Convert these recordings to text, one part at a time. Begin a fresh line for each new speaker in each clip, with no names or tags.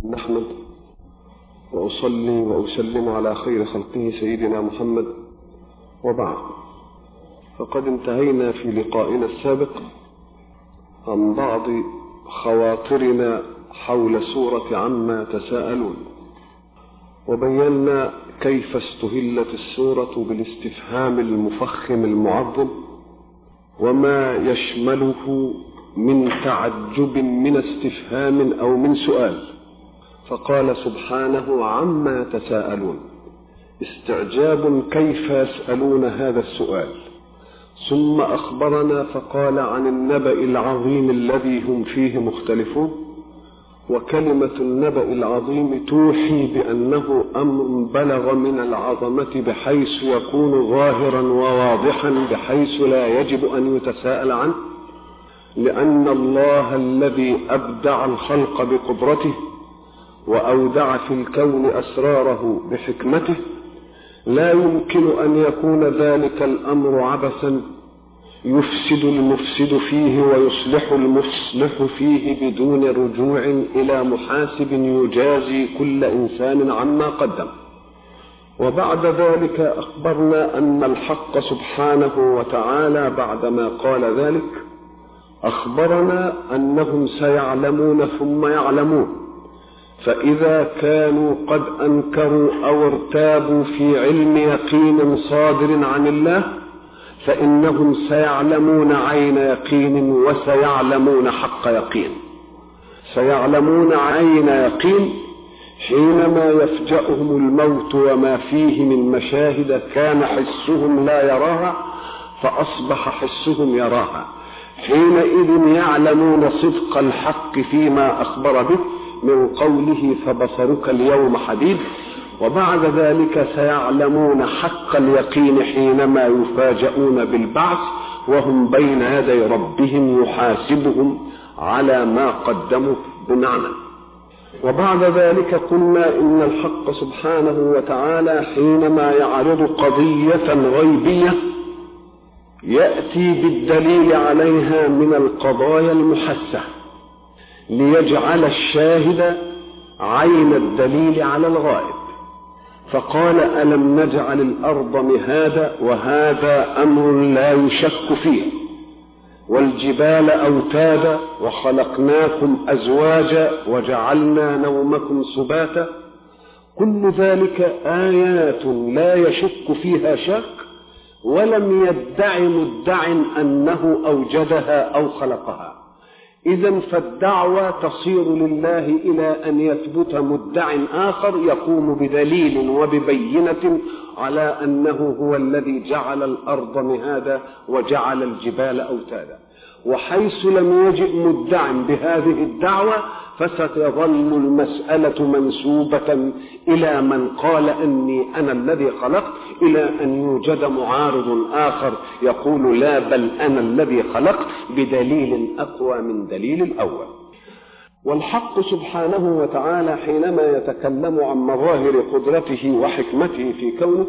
نحمد وأصلي وأسلم على خير خلقه سيدنا محمد، وبعد، فقد انتهينا في لقائنا السابق عن بعض خواطرنا حول سورة عما تساءلون، وبينا كيف استهلت السورة بالاستفهام المفخم المعظم وما يشمله من تعجب من استفهام أو من سؤال. فقال سبحانه عما تساءلون، استعجاب كيف يسألون هذا السؤال. ثم أخبرنا فقال عن النبأ العظيم الذي هم فيه مختلفون، وكلمة النبأ العظيم توحي بأنه أمر بلغ من العظمة بحيث يكون ظاهرا وواضحا بحيث لا يجب أن يتساءل عنه، لأن الله الذي أبدع الخلق بقدرته وأودع في الكون أسراره بحكمته لا يمكن أن يكون ذلك الأمر عبثا يفسد المفسد فيه ويصلح المصلح فيه بدون رجوع إلى محاسب يجازي كل إنسان عما قدم. وبعد ذلك أخبرنا أن الحق سبحانه وتعالى بعدما قال ذلك أخبرنا أنهم سيعلمون ثم يعلمون، فإذا كانوا قد أنكروا أو ارتابوا في علم يقين صادر عن الله فإنهم سيعلمون عين يقين وسيعلمون حق يقين. سيعلمون عين يقين حينما يفجأهم الموت وما فيه من مشاهد كان حسهم لا يراها فأصبح حسهم يراها، حينئذ يعلمون صدق الحق فيما أخبر به من قوله فبصرك اليوم حديد. وبعد ذلك سيعلمون حق اليقين حينما يفاجؤون بالبعث وهم بين يدي ربهم يحاسبهم على ما قدموا بمعنى. وبعد ذلك قلنا إن الحق سبحانه وتعالى حينما يعرض قضية غيبية يأتي بالدليل عليها من القضايا المحسة ليجعل الشاهد عين الدليل على الغائب. فقال ألم نجعل الأرض مهادا، وهذا أمر لا يشك فيه، والجبال أوتادا وخلقناكم أزواجا وجعلنا نومكم سباتا. كل ذلك آيات لا يشك فيها شك، ولم يدع مدع أنه أوجدها أو خلقها. إذن فالدعوة تصير لله إلى أن يثبت مدع آخر يقوم بدليل وببينة على أنه هو الذي جعل الأرض مهادا وجعل الجبال أوتادا. وحيث لم يجئ مدع بهذه الدعوة فستظل المسألة منسوبة إلى من قال إني أنا الذي خلقت، إلى أن يوجد معارض آخر يقول لا بل أنا الذي خلقت بدليل أقوى من دليل الأول. والحق سبحانه وتعالى حينما يتكلم عن مظاهر قدرته وحكمته في كونه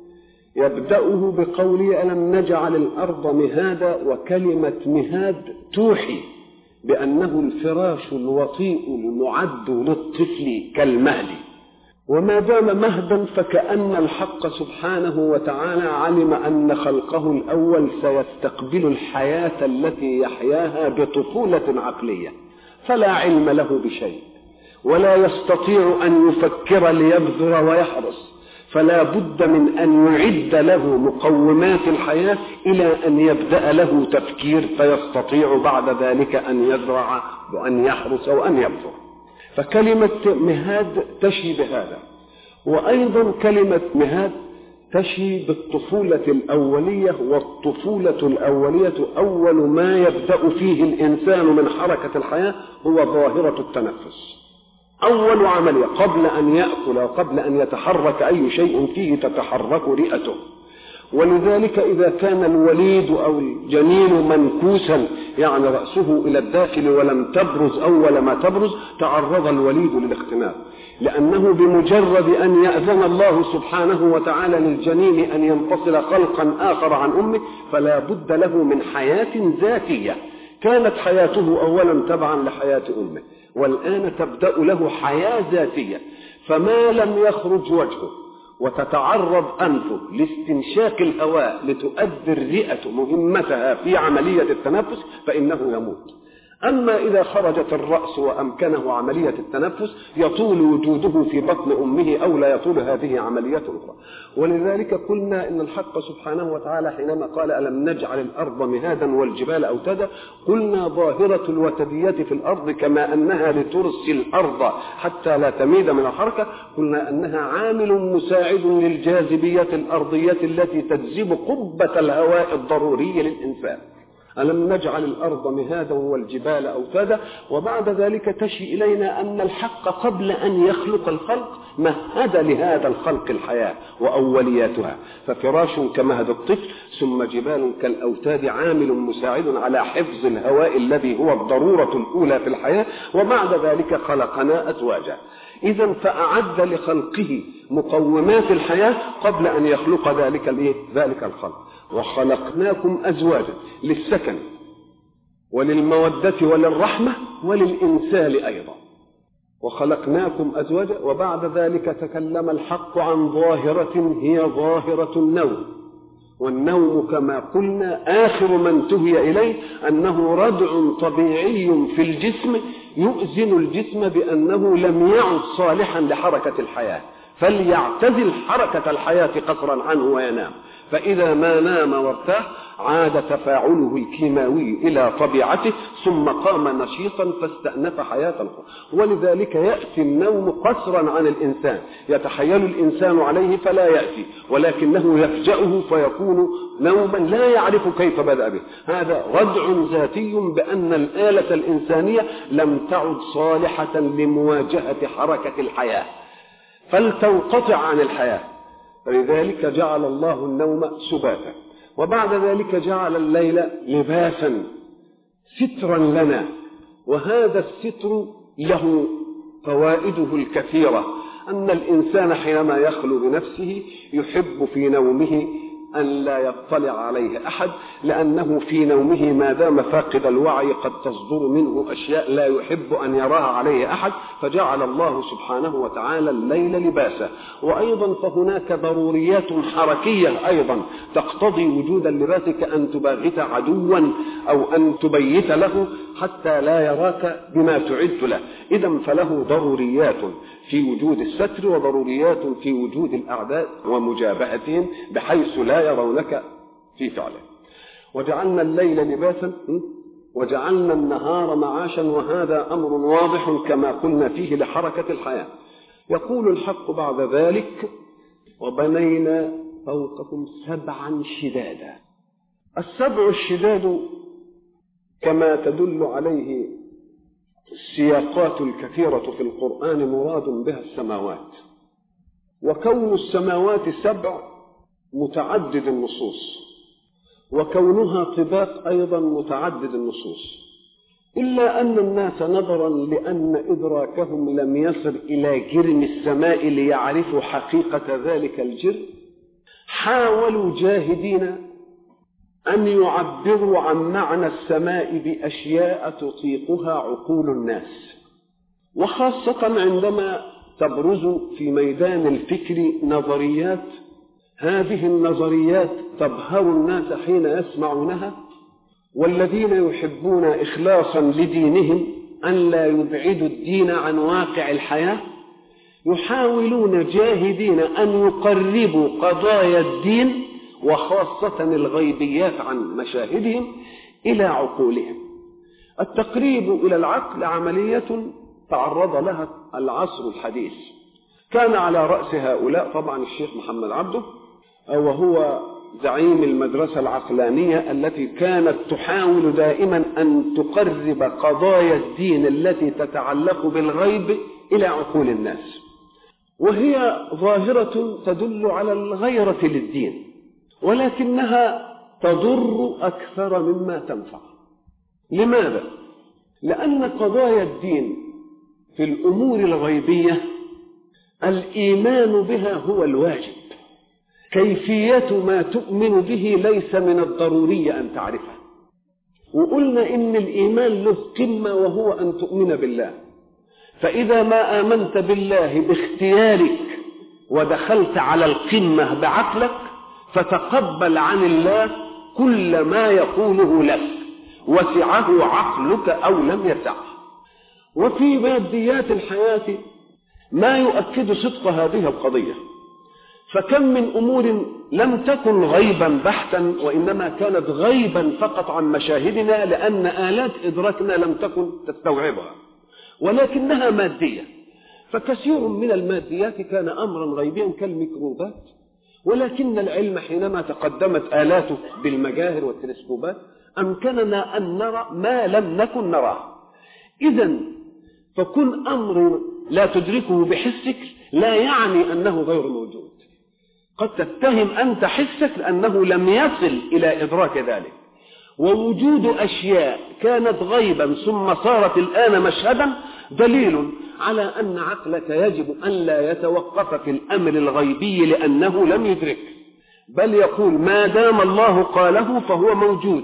يبدأه بقوله ألم نجعل الأرض مهادا، وكلمة مهاد توحي بأنه الفراش الوطيء المعد للطفل كالمهد، وما دام مهدا فكأن الحق سبحانه وتعالى علم أن خلقه الأول سيستقبل الحياة التي يحياها بطفولة عقلية، فلا علم له بشيء ولا يستطيع أن يفكر ليبذر ويحرص، فلا بد من أن يعد له مقومات الحياة إلى أن يبدأ له تفكير فيستطيع بعد ذلك أن يزرع وأن يحرس وأن يبذر. فكلمة مهاد تشي بهذا، وأيضا كلمة مهاد تشي بالطفولة الأولية، والطفولة الأولية أول ما يبدأ فيه الإنسان من حركة الحياة هو ظاهرة التنفس. أول عملية قبل أن يأكل وقبل أن يتحرك أي شيء فيه تتحرك رئته. ولذلك إذا كان الوليد أو الجنين منكوسا يعني رأسه إلى الداخل ولم تبرز أول ما تبرز تعرض الوليد للاختناق، لأنه بمجرد أن يأذن الله سبحانه وتعالى للجنين أن ينفصل خلقا آخر عن أمه فلا بد له من حياة ذاتية كانت حياته أولا تبعا لحياة أمه، والآن تبدأ له حياة ذاتية. فما لم يخرج وجهه وتتعرض أنفه لاستنشاق الهواء لتؤدي الرئة مهمتها في عملية التنفس فإنه يموت. أما إذا خرجت الرأس وأمكنه عملية التنفس يطول وجوده في بطن أمه أو لا يطول هذه عمليات أخرى. ولذلك قلنا إن الحق سبحانه وتعالى حينما قال ألم نجعل الأرض مهادا والجبال أوتادا، قلنا ظاهرة الوتدية في الأرض كما أنها لترسي الأرض حتى لا تميد من الحركة، قلنا أنها عامل مساعد للجاذبية الأرضية التي تجذب قبة الهواء الضروري للإنسان. ألم نجعل الأرض مهادا والجبال أوتادا. وبعد ذلك تشي إلينا أن الحق قبل أن يخلق الخلق مهد لهذا الخلق الحياة وأولياتها، ففراش كمهد الطفل، ثم جبال كالأوتاد، عامل مساعد على حفظ الهواء الذي هو الضرورة الأولى في الحياة. وبعد ذلك خلقنا أزواجا. إذن فأعد لخلقه مقومات الحياة قبل أن يخلق ذلك الخلق. وخلقناكم أزواجا للسكن وللمودة وللرحمة وللإنسان أيضا. وخلقناكم أزواجا. وبعد ذلك تكلم الحق عن ظاهرة هي ظاهرة النوم. والنوم كما قلنا آخر ما انتهي إليه أنه ردع طبيعي في الجسم يؤذن الجسم بأنه لم يعد صالحا لحركة الحياة، فليعتزل حركة الحياة قصرا عنه وينام. فإذا ما نام وارتاح عاد تفاعله الكيماوي إلى طبيعته ثم قام نشيطا فاستأنف حياة أخرى. ولذلك يأتي النوم قصرا عن الإنسان، يتحيل الإنسان عليه فلا يأتي، ولكنه يفجأه فيكون نوما لا يعرف كيف بدأ به. هذا ردع ذاتي بأن الآلة الإنسانية لم تعد صالحة لمواجهة حركة الحياة فلتنقطع عن الحياة. فلذلك جعل الله النوم سباتا. وبعد ذلك جعل الليل لباسا سترا لنا. وهذا الستر له فوائده الكثيرة. أن الإنسان حينما يخلو بنفسه يحب في نومه أن لا يطلع عليه أحد، لأنه في نومه ما دام فاقد الوعي قد تصدر منه أشياء لا يحب أن يراها عليه أحد، فجعل الله سبحانه وتعالى الليل لباسا. وأيضا فهناك ضروريات حركية أيضا تقتضي وجود اللباس، كأن تباغت عدوا أو أن تبيت له حتى لا يراك بما تعد له. إذن فله ضروريات في وجود الستر وضروريات في وجود الأعداء ومجابهتهم بحيث لا يرونك في فعله. وجعلنا الليل لباسا وجعلنا النهار معاشا. وهذا أمر واضح كما قلنا فيه لحركة الحياة. يقول الحق بعد ذلك وبنينا فوقكم سبعا شدادا. السبع الشداد كما تدل عليه السياقات الكثيرة في القرآن مراد بها السماوات. وكون السماوات سبع متعدد النصوص، وكونها طباق أيضا متعدد النصوص، إلا أن الناس نظرا لأن إدراكهم لم يصل إلى جرم السماء ليعرفوا حقيقة ذلك الجرم، حاولوا جاهدين أن يعبروا عن معنى السماء بأشياء تطيقها عقول الناس. وخاصة عندما تبرز في ميدان الفكر نظريات، هذه النظريات تبهر الناس حين يسمعونها، والذين يحبون إخلاصا لدينهم أن لا يبعدوا الدين عن واقع الحياة يحاولون جاهدين أن يقربوا قضايا الدين وخاصة الغيبيات عن مشاهدهم إلى عقولهم. التقريب إلى العقل عملية تعرض لها العصر الحديث. كان على رأس هؤلاء طبعا الشيخ محمد عبده، وهو زعيم المدرسة العقلانية التي كانت تحاول دائما أن تقرب قضايا الدين التي تتعلق بالغيب إلى عقول الناس، وهي ظاهرة تدل على الغيرة للدين، ولكنها تضر أكثر مما تنفع. لماذا؟ لأن قضايا الدين في الأمور الغيبية الإيمان بها هو الواجب، كيفية ما تؤمن به ليس من الضروري أن تعرفه. وقلنا إن الإيمان له قمة وهو أن تؤمن بالله، فإذا ما آمنت بالله باختيارك ودخلت على القمة بعقلك فتقبل عن الله كل ما يقوله لك، وسعه عقلك أو لم يسعه. وفي ماديات الحياة ما يؤكد صدق هذه القضية، فكم من أمور لم تكن غيبا بحتا، وإنما كانت غيبا فقط عن مشاهدنا لأن آلات إدراكنا لم تكن تستوعبها، ولكنها مادية. فكثير من الماديات كان أمرا غيبيا كالميكروبات، ولكن العلم حينما تقدمت آلاته بالمجاهر والتلسكوبات أمكننا أن نرى ما لم نكن نراه. إذن فكن أمر لا تدركه بحسك لا يعني أنه غير موجود. قد تتهم أنت حسك لأنه لم يصل إلى إدراك ذلك، ووجود أشياء كانت غيبا ثم صارت الآن مشهدا دليل على أن عقلك يجب أن لا يتوقف في الأمر الغيبي لأنه لم يدرك، بل يقول ما دام الله قاله فهو موجود،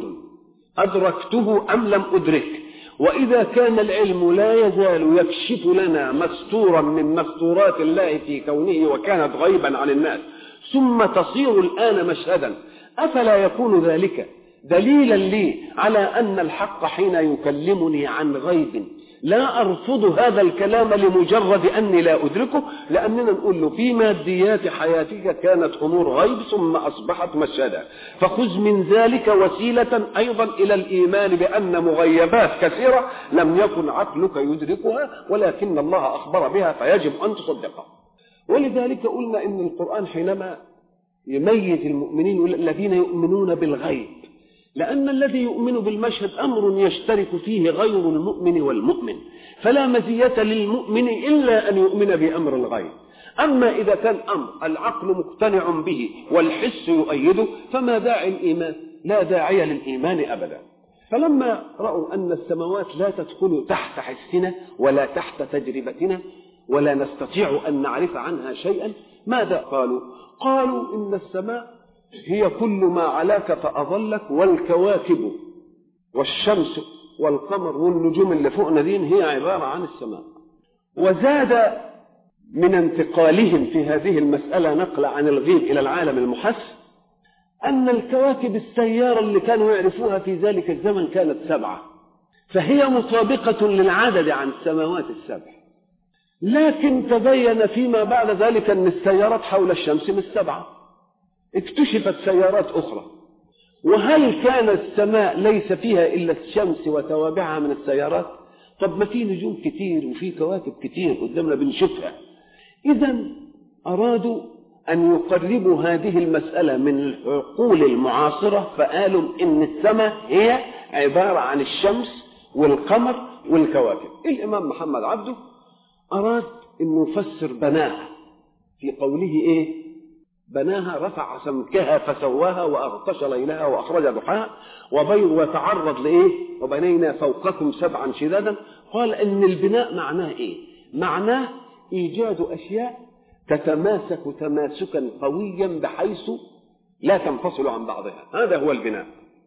أدركته أم لم أدرك. وإذا كان العلم لا يزال يكشف لنا مستورا من مستورات الله في كونه وكانت غيبا عن الناس ثم تصير الآن مشهدا، أفلا يكون ذلك دليلا لي على أن الحق حين يكلمني عن غيب لا أرفض هذا الكلام لمجرد أني لا أدركه، لأننا نقول له في ماديات حياتك كانت أمور غيب ثم أصبحت مشهدا، فخذ من ذلك وسيلة أيضا إلى الإيمان بأن مغيبات كثيرة لم يكن عقلك يدركها ولكن الله أخبر بها فيجب أن تصدقها. ولذلك قلنا إن القرآن حينما يميز المؤمنين الذين يؤمنون بالغيب، لأن الذي يؤمن بالمشهد أمر يشترك فيه غير المؤمن والمؤمن، فلا مزية للمؤمن إلا أن يؤمن بأمر الغيب. أما إذا كان أمر العقل مقتنع به والحس يؤيده فما داعي الإيمان؟ لا داعي للإيمان أبدا. فلما رأوا أن السماوات لا تدخل تحت حسنا ولا تحت تجربتنا ولا نستطيع أن نعرف عنها شيئا، ماذا قالوا؟ قالوا إن السماء هي كل ما علاك فأظلك، والكواكب والشمس والقمر والنجوم اللي فوقنا دين هي عبارة عن السماء. وزاد من انتقالهم في هذه المسألة نقل عن الغيب إلى العالم المحس أن الكواكب السيارة اللي كانوا يعرفوها في ذلك الزمن كانت 7، فهي مطابقة للعدد عن السماوات ال7، لكن تبين فيما بعد ذلك أن السيارات حول الشمس مش 7، اكتشفت سيارات أخرى. وهل كان السماء ليس فيها إلا الشمس وتوابعها من السيارات؟ طب ما في نجوم كتير وفي كواكب كتير قدامنا بنشوفها. إذن أرادوا أن يقربوا هذه المسألة من العقول المعاصرة، فقالوا إن السماء هي عبارة عن الشمس والقمر والكواكب. الإمام محمد عبده أراد أن يفسر بناها في قوله إيه؟ بناها رفع سمكها فسواها وأغطش ليلها وأخرج ضحاها وتعرض لإيه؟ وبنينا فوقكم 7 شدادا. قال إن البناء معناه إيه؟ معناه إيجاد أشياء تتماسك تماسكا قويا بحيث لا تنفصل عن بعضها، هذا هو البناء.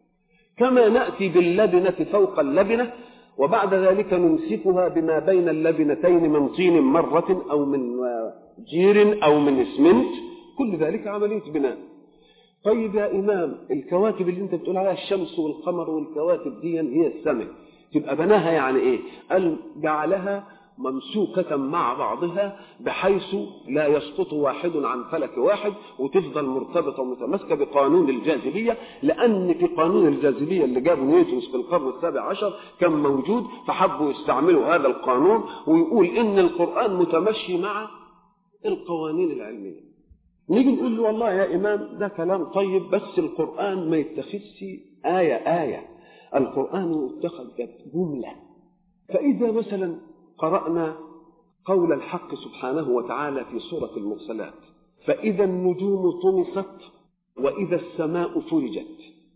كما نأتي باللبنة فوق اللبنة وبعد ذلك نمسكها بما بين اللبنتين من طين مرة أو من جير أو من اسمنت، كل ذلك عملية بناء. طيب يا إمام، الكواكب اللي انت بتقول عليها الشمس والقمر والكواكب دي هي السماء، تبقى بناها يعني ايه؟ قال جعلها ممسوكة مع بعضها بحيث لا يسقط واحد عن فلك واحد وتفضل مرتبطة ومتماسكة بقانون الجاذبية، لأن في قانون الجاذبية اللي جابه نيوتن في القرن ال17 كان موجود، فحبوا يستعملوا هذا القانون ويقول إن القرآن متمشي مع القوانين العلمية. نيجي نقول له والله يا إمام ده كلام طيب، بس القرآن ما يتخذش آية، القرآن يتخذ جملة. فإذا مثلا قرأنا قول الحق سبحانه وتعالى في سورة المرسلات فإذا النجوم طمست وإذا السماء فرجت،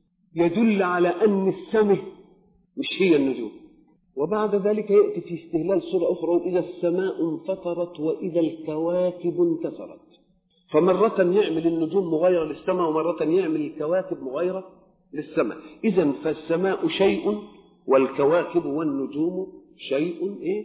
يدل على أن السماء مش هي النجوم. وبعد ذلك يأتي في استهلال سورة أخرى إذا السماء انفطرت وإذا الكواكب انتثرت، فمرة يعمل النجوم مغايرة للسماء ومرة يعمل الكواكب مغايرة للسماء. إذن فالسماء شيء والكواكب والنجوم شيء إيه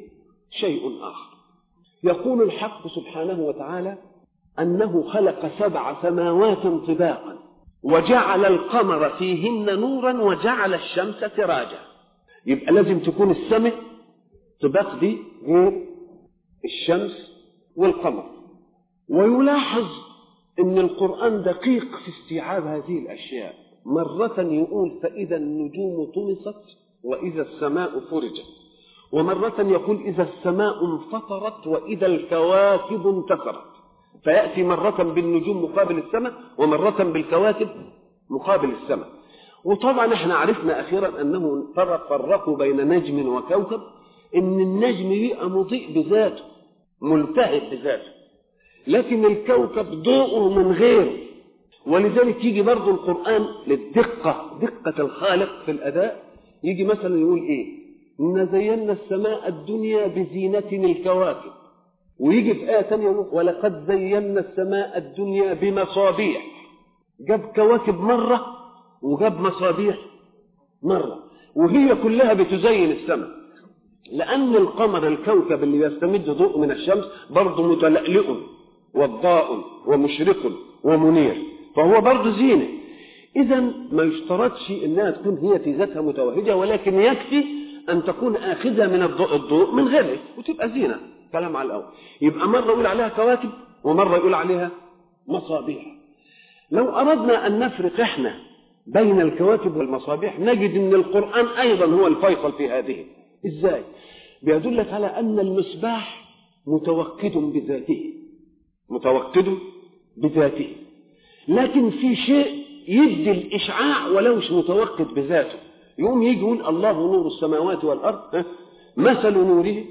شيء آخر. يقول الحق سبحانه وتعالى أنه خلق 7 سماوات طباقا وجعل القمر فيهن نورا وجعل الشمس سراجا. يبقى لازم تكون السماء طباق دي غير الشمس والقمر. ويلاحظ أن القرآن دقيق في استيعاب هذه الأشياء. مرة يقول فإذا النجوم طمست وإذا السماء فرجت، ومرة يقول إذا السماء انفطرت وإذا الكواكب انتثرت، فيأتي مرة بالنجوم مقابل السماء ومرة بالكواكب مقابل السماء. وطبعا احنا عرفنا أخيرا أنه فرقوا بين نجم وكوكب، إن النجم يبقى مضيء بذاته ملتهب بذاته، لكن الكوكب ضوءه من غيره. ولذلك يجي برضو القرآن للدقة، دقة الخالق في الأداء، يجي مثلا يقول إيه؟ إن زينا السماء الدنيا بزينة الكواكب، ويجي في آية ثانية ولقد زينا السماء الدنيا بمصابيح. جاب كواكب مرة وجاب مصابيح مرة، وهي كلها بتزين السماء، لأن القمر الكوكب اللي يستمد ضوء من الشمس برضه متلألئ وضاء ومشرق ومنير، فهو برضه زينة. إذا ما يشترطش إنها تكون هي في ذاتها متوهجة، ولكن يكفي أن تكون آخذة من الضوء من غيره وتبقى زينة. كلام على الأول. يبقى مرة يقول عليها كواكب ومرة يقول عليها مصابيح. لو أردنا أن نفرق إحنا بين الكواكب والمصابيح نجد أن القرآن أيضا هو الفيصل في هذه. إزاي؟ بيدلك على أن المصباح متوقد بذاته، لكن في شيء يدي الإشعاع ولو مش متوقد بذاته. يوم يجي يقول الله نور السماوات والأرض، مثل نوره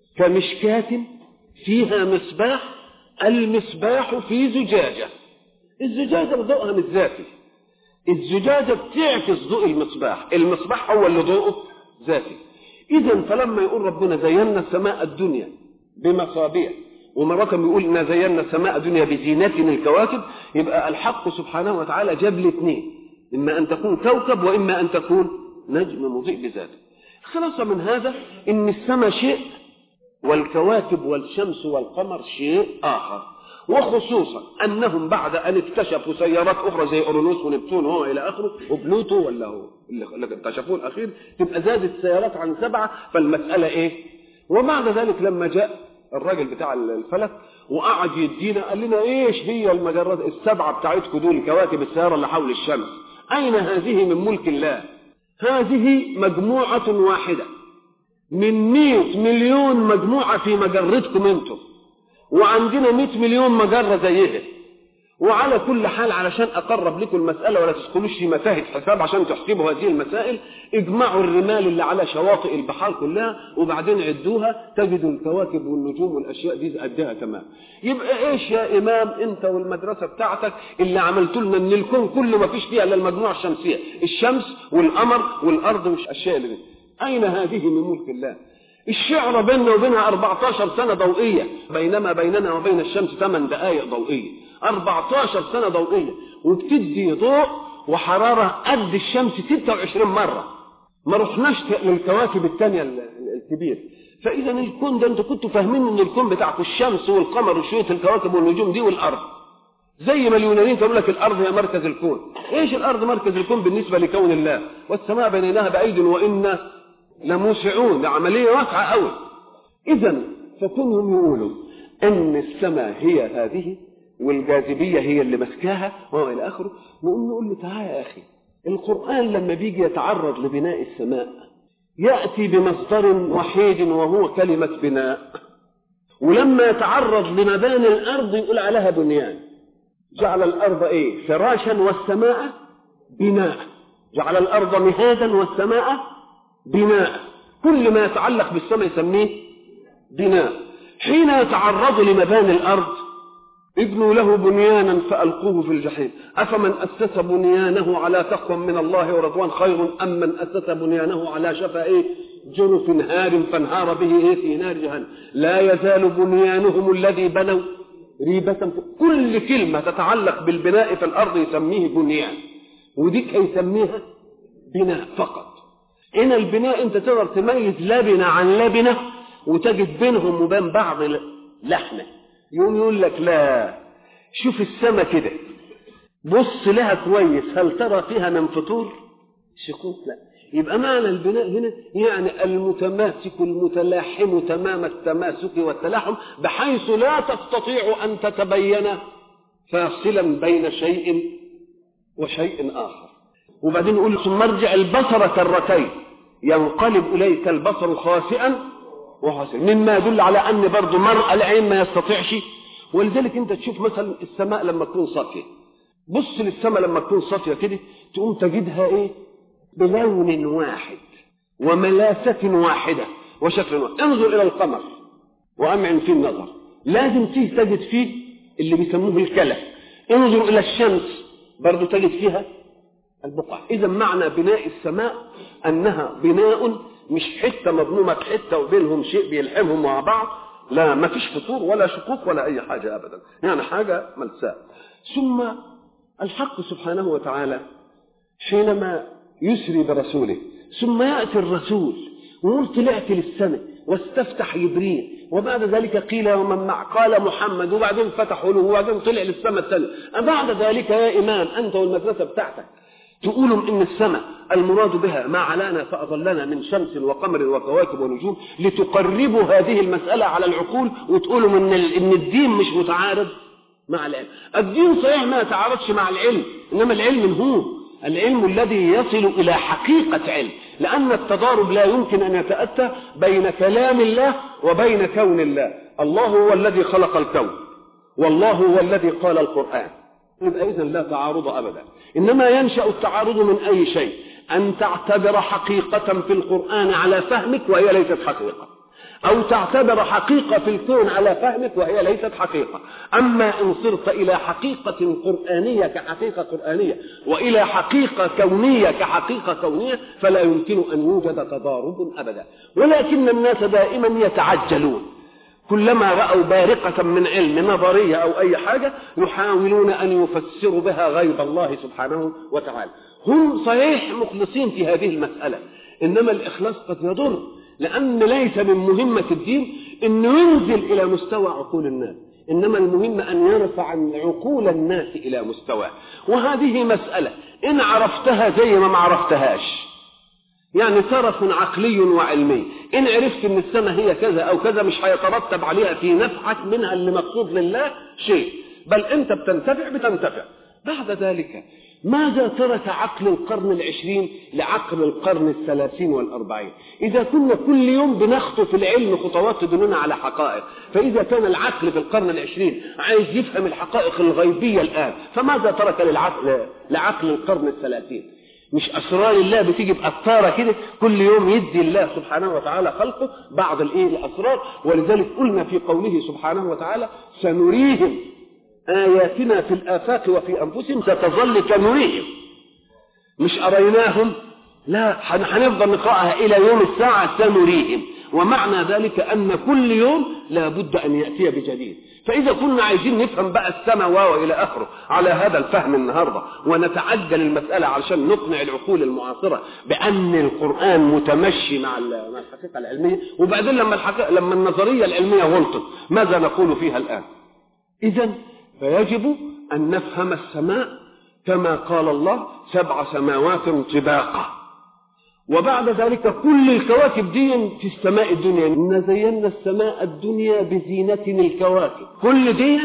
كمشكاة فيها مصباح، المصباح في زجاجة. الزجاجة ضوءها مش ذاتي، الزجاجة بتعكس ضوء المصباح هو اللي ضوءه ذاتي. إذن فلما يقول ربنا زينا السماء الدنيا بمصابيح، ومرة يقول إن زينا السماء الدنيا بزينة الكواكب، يبقى الحق سبحانه وتعالى جاب الاثنين، إما أن تكون كوكب وإما أن تكون نجم مضيء بذاته. خلاص من هذا إن السماء شيء والكواكب والشمس والقمر شيء آخر، وخصوصا أنهم بعد أن اكتشفوا سيارات أخرى زي أورانوس ونبتون وهو إلى آخره وبلوتو ولا هو اللي اكتشفوه الأخير، تبقى زادت السيارات عن 7، فالمسألة إيه؟ وبعد ذلك لما جاء الراجل بتاع الفلك وقعد يدينا قال لنا إيش هي المجرات 7 بتاعتكم دول كواكب السيارة اللي حول الشمس؟ أين هذه من ملك الله؟ هذه مجموعة واحدة من 100 مليون مجموعة في مجرتكم انتم، وعندنا 100 مليون مجرة زيها. وعلى كل حال علشان أقرب لكم المسألة ولا تدخلوش في متاهة حساب عشان تحسبوا هذه المسائل، اجمعوا الرمال اللي على شواطئ البحار كلها وبعدين عدوها، تجدوا الكواكب والنجوم والأشياء دي قدها تمام. يبقى إيش يا إمام أنت والمدرسة بتاعتك اللي عملتوا لنا إن الكون كله ما فيش فيها إلا المجموعة الشمسية، الشمس والقمر والأرض مش أشياء اللي أين هذه من ملك الله؟ الشعرة بيننا وبينها 14 سنة ضوئية، بينما بيننا وبين الشمس 8 دقائق ضوئية. 14 سنة ضوئية، وبتدي ضوء وحرارة قد الشمس 26 مرة. ما رحناش للكواكب الثانية الكبير. فإذا الكون ده انتوا كنتوا فاهمين ان الكون بتاعكم الشمس والقمر وشوية الكواكب والنجوم دي والأرض، زي ما اليونانيين تقول لك الأرض هي مركز الكون. ايش الأرض مركز الكون بالنسبة لكون الله؟ والسماء بنيناها بأيد وإنا لموسعون، ده عملية واسعة قوي. إذا فكونهم يقولوا ان السماء هي هذه والجاذبية هي اللي مسكاها وهو إلى آخره، نقول له تعالى يا أخي، القرآن لما بيجي يتعرض لبناء السماء يأتي بمصدر وحيد وهو كلمة بناء، ولما يتعرض لمباني الأرض يقول عليها بنيان. جعل الأرض إيه؟ فراشا والسماء بناء، جعل الأرض مهادا والسماء بناء، كل ما يتعلق بالسماء يسميه بناء. حين يتعرض لمباني الأرض ابنوا له بنيانا فألقوه في الجحيم، أفمن أسس بنيانه على تقوى من الله ورضوان خير أم من أسس بنيانه على شفا جرف هار فانهار به في نار جهنم، لا يزال بنيانهم الذي بنوا ريبة. كل كلمة تتعلق بالبناء في الأرض يسميه بنيان، وديك يسميها بناء فقط. هنا البناء انت تقدر تميز لبنة عن لبنة وتجد بينهم وبين بعض لحمة. يقوم يقول لك لا، شوف السماء كده، بص لها كويس، هل ترى فيها من فطور؟ شقوق لا. يبقى معنى البناء هنا يعني المتماسك المتلاحم تمام التماسك والتلاحم، بحيث لا تستطيع أن تتبين فاصلا بين شيء وشيء آخر. وبعدين يقول ثم ارجع البصر كرتين ينقلب إليك البصر خاسئا وحسنا، مما يدل على أن برضو مرء العين ما يستطيعش. ولذلك أنت تشوف مثلا السماء لما تكون صافية، بص للسماء لما تكون صافية كده تقوم تجدها إيه؟ بلون واحد وملاسة واحدة وشكل واحد. انظر إلى القمر وأمعن فيه النظر، لازم تجد فيه اللي بيسموه الكلف. انظر إلى الشمس برضو تجد فيها البقع. إذا معنى بناء السماء أنها بناء مش حتة مضمومة حتة وبينهم شيء بيلحمهم مع بعض، لا، ما فيش فطور ولا شقوق ولا أي حاجة أبدا، يعني حاجة ملساء. ثم الحق سبحانه وتعالى حينما يسري برسوله ثم يأتي الرسول ويقول طلعت للسماء واستفتح جبريل، وبعد ذلك قيل ومن معه قال محمد، وبعدين فتحوا له وبعدين طلع للسماء الثانية. بعد ذلك يا إمام أنت والمدرسة بتاعتك تقولوا إن السماء المراد بها ما علانا فأضلنا من شمس وقمر وكواكب ونجوم، لتقربوا هذه المسألة على العقول وتقولوا إن الدين مش متعارض مع العلم. الدين صحيح ما يتعارضش مع العلم، إنما العلم هو العلم الذي يصل إلى حقيقة علم، لأن التضارب لا يمكن أن يتأتى بين كلام الله وبين كون الله. الله هو الذي خلق الكون، والله هو الذي قال القرآن، يبقى إذن لا تعارض أبدا. إنما ينشأ التعارض من أي شيء؟ أن تعتبر حقيقة في القرآن على فهمك وهي ليست حقيقة، أو تعتبر حقيقة في الكون على فهمك وهي ليست حقيقة. أما إن صرت إلى حقيقة قرآنية كحقيقة قرآنية وإلى حقيقة كونية كحقيقة كونية فلا يمكن أن يوجد تضارب أبدا. ولكن الناس دائما يتعجلون، كلما رأوا بارقة من علم نظرية أو أي حاجة يحاولون أن يفسروا بها غيب الله سبحانه وتعالى. هم صحيح مخلصين في هذه المسألة، إنما الإخلاص قد يضر، لأن ليس من مهمة الدين أنه ينزل إلى مستوى عقول الناس، إنما المهم أن يرفع عقول الناس إلى مستوى. وهذه مسألة إن عرفتها زي ما عرفتهاش، يعني طرف عقلي وعلمي، إن عرفت أن السماء هي كذا أو كذا مش هيترتب عليها في نفعك منها اللي مقصود لله شيء، بل أنت بتنتفع. بعد ذلك ماذا ترك عقل القرن العشرين لعقل القرن الثلاثين والأربعين؟ إذا كنا كل يوم بنخطو في العلم خطوات تدلنا على حقائق، فإذا كان العقل في القرن العشرين عايز يفهم الحقائق الغيبية الآن، فماذا ترك لعقل القرن الثلاثين؟ مش أسرار الله بتيجي بأثارة كده كل يوم يدي الله سبحانه وتعالى خلقه بعض الأسرار. ولذلك قلنا في قوله سبحانه وتعالى سنريهم آياتنا في الآفاق وفي أنفسهم، ستظل كنريهم، مش أريناهم، لا، هنفضل نقرأها إلى يوم الساعة سنريهم. ومعنى ذلك أن كل يوم لا بد أن يأتي بجديد. فإذا كنا عايزين نفهم بقى السماء وإلى آخره على هذا الفهم النهاردة، ونتعجل المسألة علشان نقنع العقول المعاصرة بأن القرآن متمشي مع الحقيقة العلمية، وبعدين لما النظرية العلمية غلطت ماذا نقول فيها الآن؟ إذن فيجب أن نفهم السماء كما قال الله 7 سماوات طباقا. وبعد ذلك كل الكواكب دي في السماء الدنيا، إن زينا السماء الدنيا بزينة الكواكب، كل دي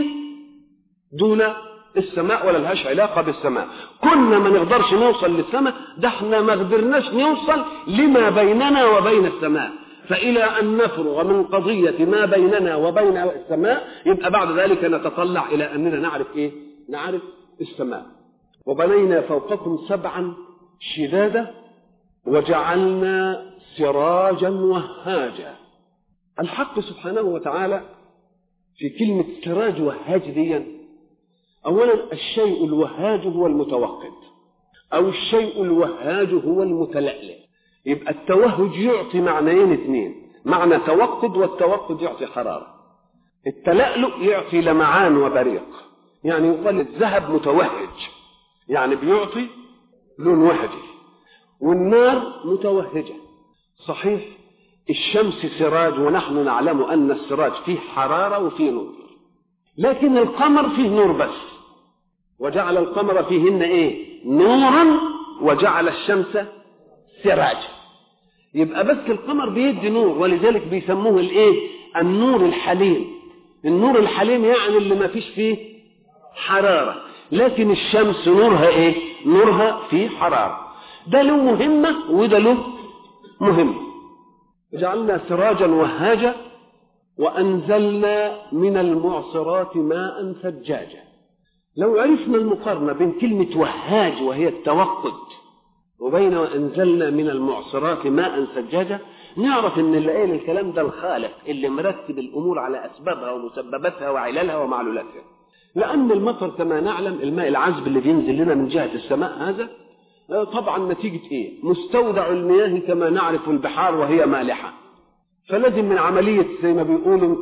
دون السماء ولا لهاش علاقة بالسماء. كنا ما نقدرش نوصل للسماء، ده احنا ما قدرناش نوصل لما بيننا وبين السماء، فإلى أن نفرغ من قضية ما بيننا وبين السماء يبقى بعد ذلك نتطلع إلى أننا نعرف إيه؟ نعرف السماء. وبنينا فوقكم 7 شدادا وجعلنا سراجا وهاجا. الحق سبحانه وتعالى في كلمة سراج وهاج دي، أولا الشيء الوهاج هو المتوقد، أو الشيء الوهاج هو المتلألئ. يبقى التوهج يعطي معنيين 2، معنى توقد، والتوقد يعطي حرارة. التلألؤ يعطي لمعان وبريق، يعني يقال الذهب متوهج يعني بيعطي لون وهجي، والنار متوهجة. صحيح الشمس سراج، ونحن نعلم أن السراج فيه حرارة وفيه نور، لكن القمر فيه نور بس، وجعل القمر فيهن ايه؟ نورا، وجعل الشمس سراجا. يبقى بس القمر بيدي نور، ولذلك بيسموه الايه؟ النور الحليم. النور الحليم يعني اللي ما فيش فيه حرارة، لكن الشمس نورها ايه؟ نورها فيه حرارة. ده له مهمة وده له مهمة. جعلنا سراجا وهاجا وأنزلنا من المعصرات ماء ثجاجا. لو عرفنا المقارنة بين كلمة وهاج وهي التوقد وبين وأنزلنا من المعصرات ماء ثجاجا، نعرف ان اللي قايل الكلام ده الخالق اللي مرتب الأمور على أسبابها ومسبباتها وعلالها ومعلولاتها. لأن المطر كما نعلم الماء العذب اللي بينزل لنا من جهة السماء هذا طبعا نتيجة ايه؟ مستودع المياه كما نعرف البحار وهي مالحة، فلازم من عملية زي ما بيقولوا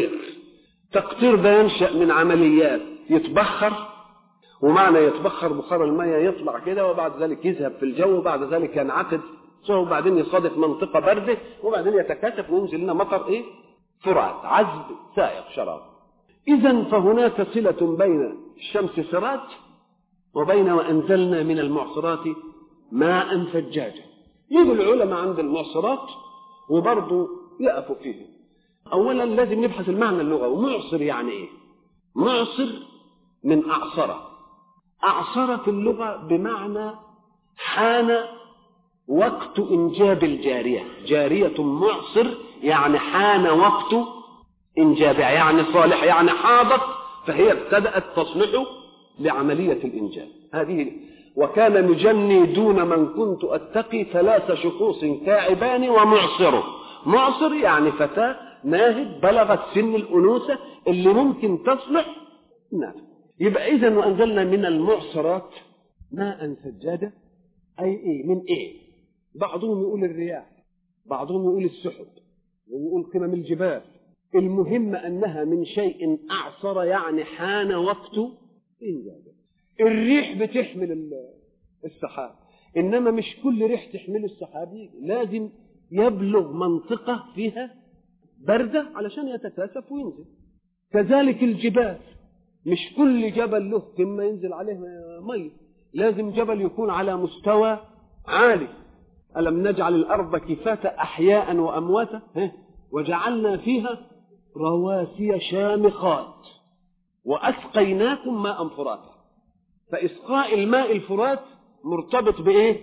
تقطير ده ينشأ من عمليات يتبخر، ومعنى يتبخر بخار المياه يطلع كده، وبعد ذلك يذهب في الجو، وبعد ذلك ينعقد وبعدين يصادف منطقة باردة، وبعدين يتكاثف وينزل لنا مطر ايه؟ فرات عذب سائغ شراب. إذا فهناك صلة بين الشمس سراج وبين وأنزلنا من المعصرات ماء ثجاجا. يجوا العلماء عند المعصرات وبرضه يقفوا فيه. أولا لازم نبحث المعنى اللغوي. معصر يعني إيه؟ معصر من أعصرة. أعصرة في اللغة بمعنى حان وقت إنجاب الجارية. جارية معصر يعني حان وقت إنجابها، يعني صالح، يعني حاضت فهي ابتدأت تصلح لعملية الإنجاب هذه. وكان مجني دون من كنت أتقي 3 شخوص كاعبان ومعصره. معصر يعني فتاة ناهد بلغت سن الأنوثة اللي ممكن تصلح. نعم. يبقى إذن وأنزلنا من المعصرات ماء ثجاجا، أي إيه؟ من إيه؟ بعضهم يقول الرياح، بعضهم يقول السحب، ويقول قمم الجبال. المهم أنها من شيء أعصر يعني حان وقت إنجابه. الريح بتحمل السحاب، إنما مش كل ريح تحمل السحاب، لازم يبلغ منطقة فيها باردة علشان يتكاثف وينزل. كذلك الجبال، مش كل جبل له قمة ينزل عليه مي، لازم جبل يكون على مستوى عالي. ألم نجعل الأرض كفاة أحياء وأمواتا وجعلنا فيها رواسي شامخات وأسقيناكم ماء فراتا. فإسقاء الماء الفرات مرتبط بإيه؟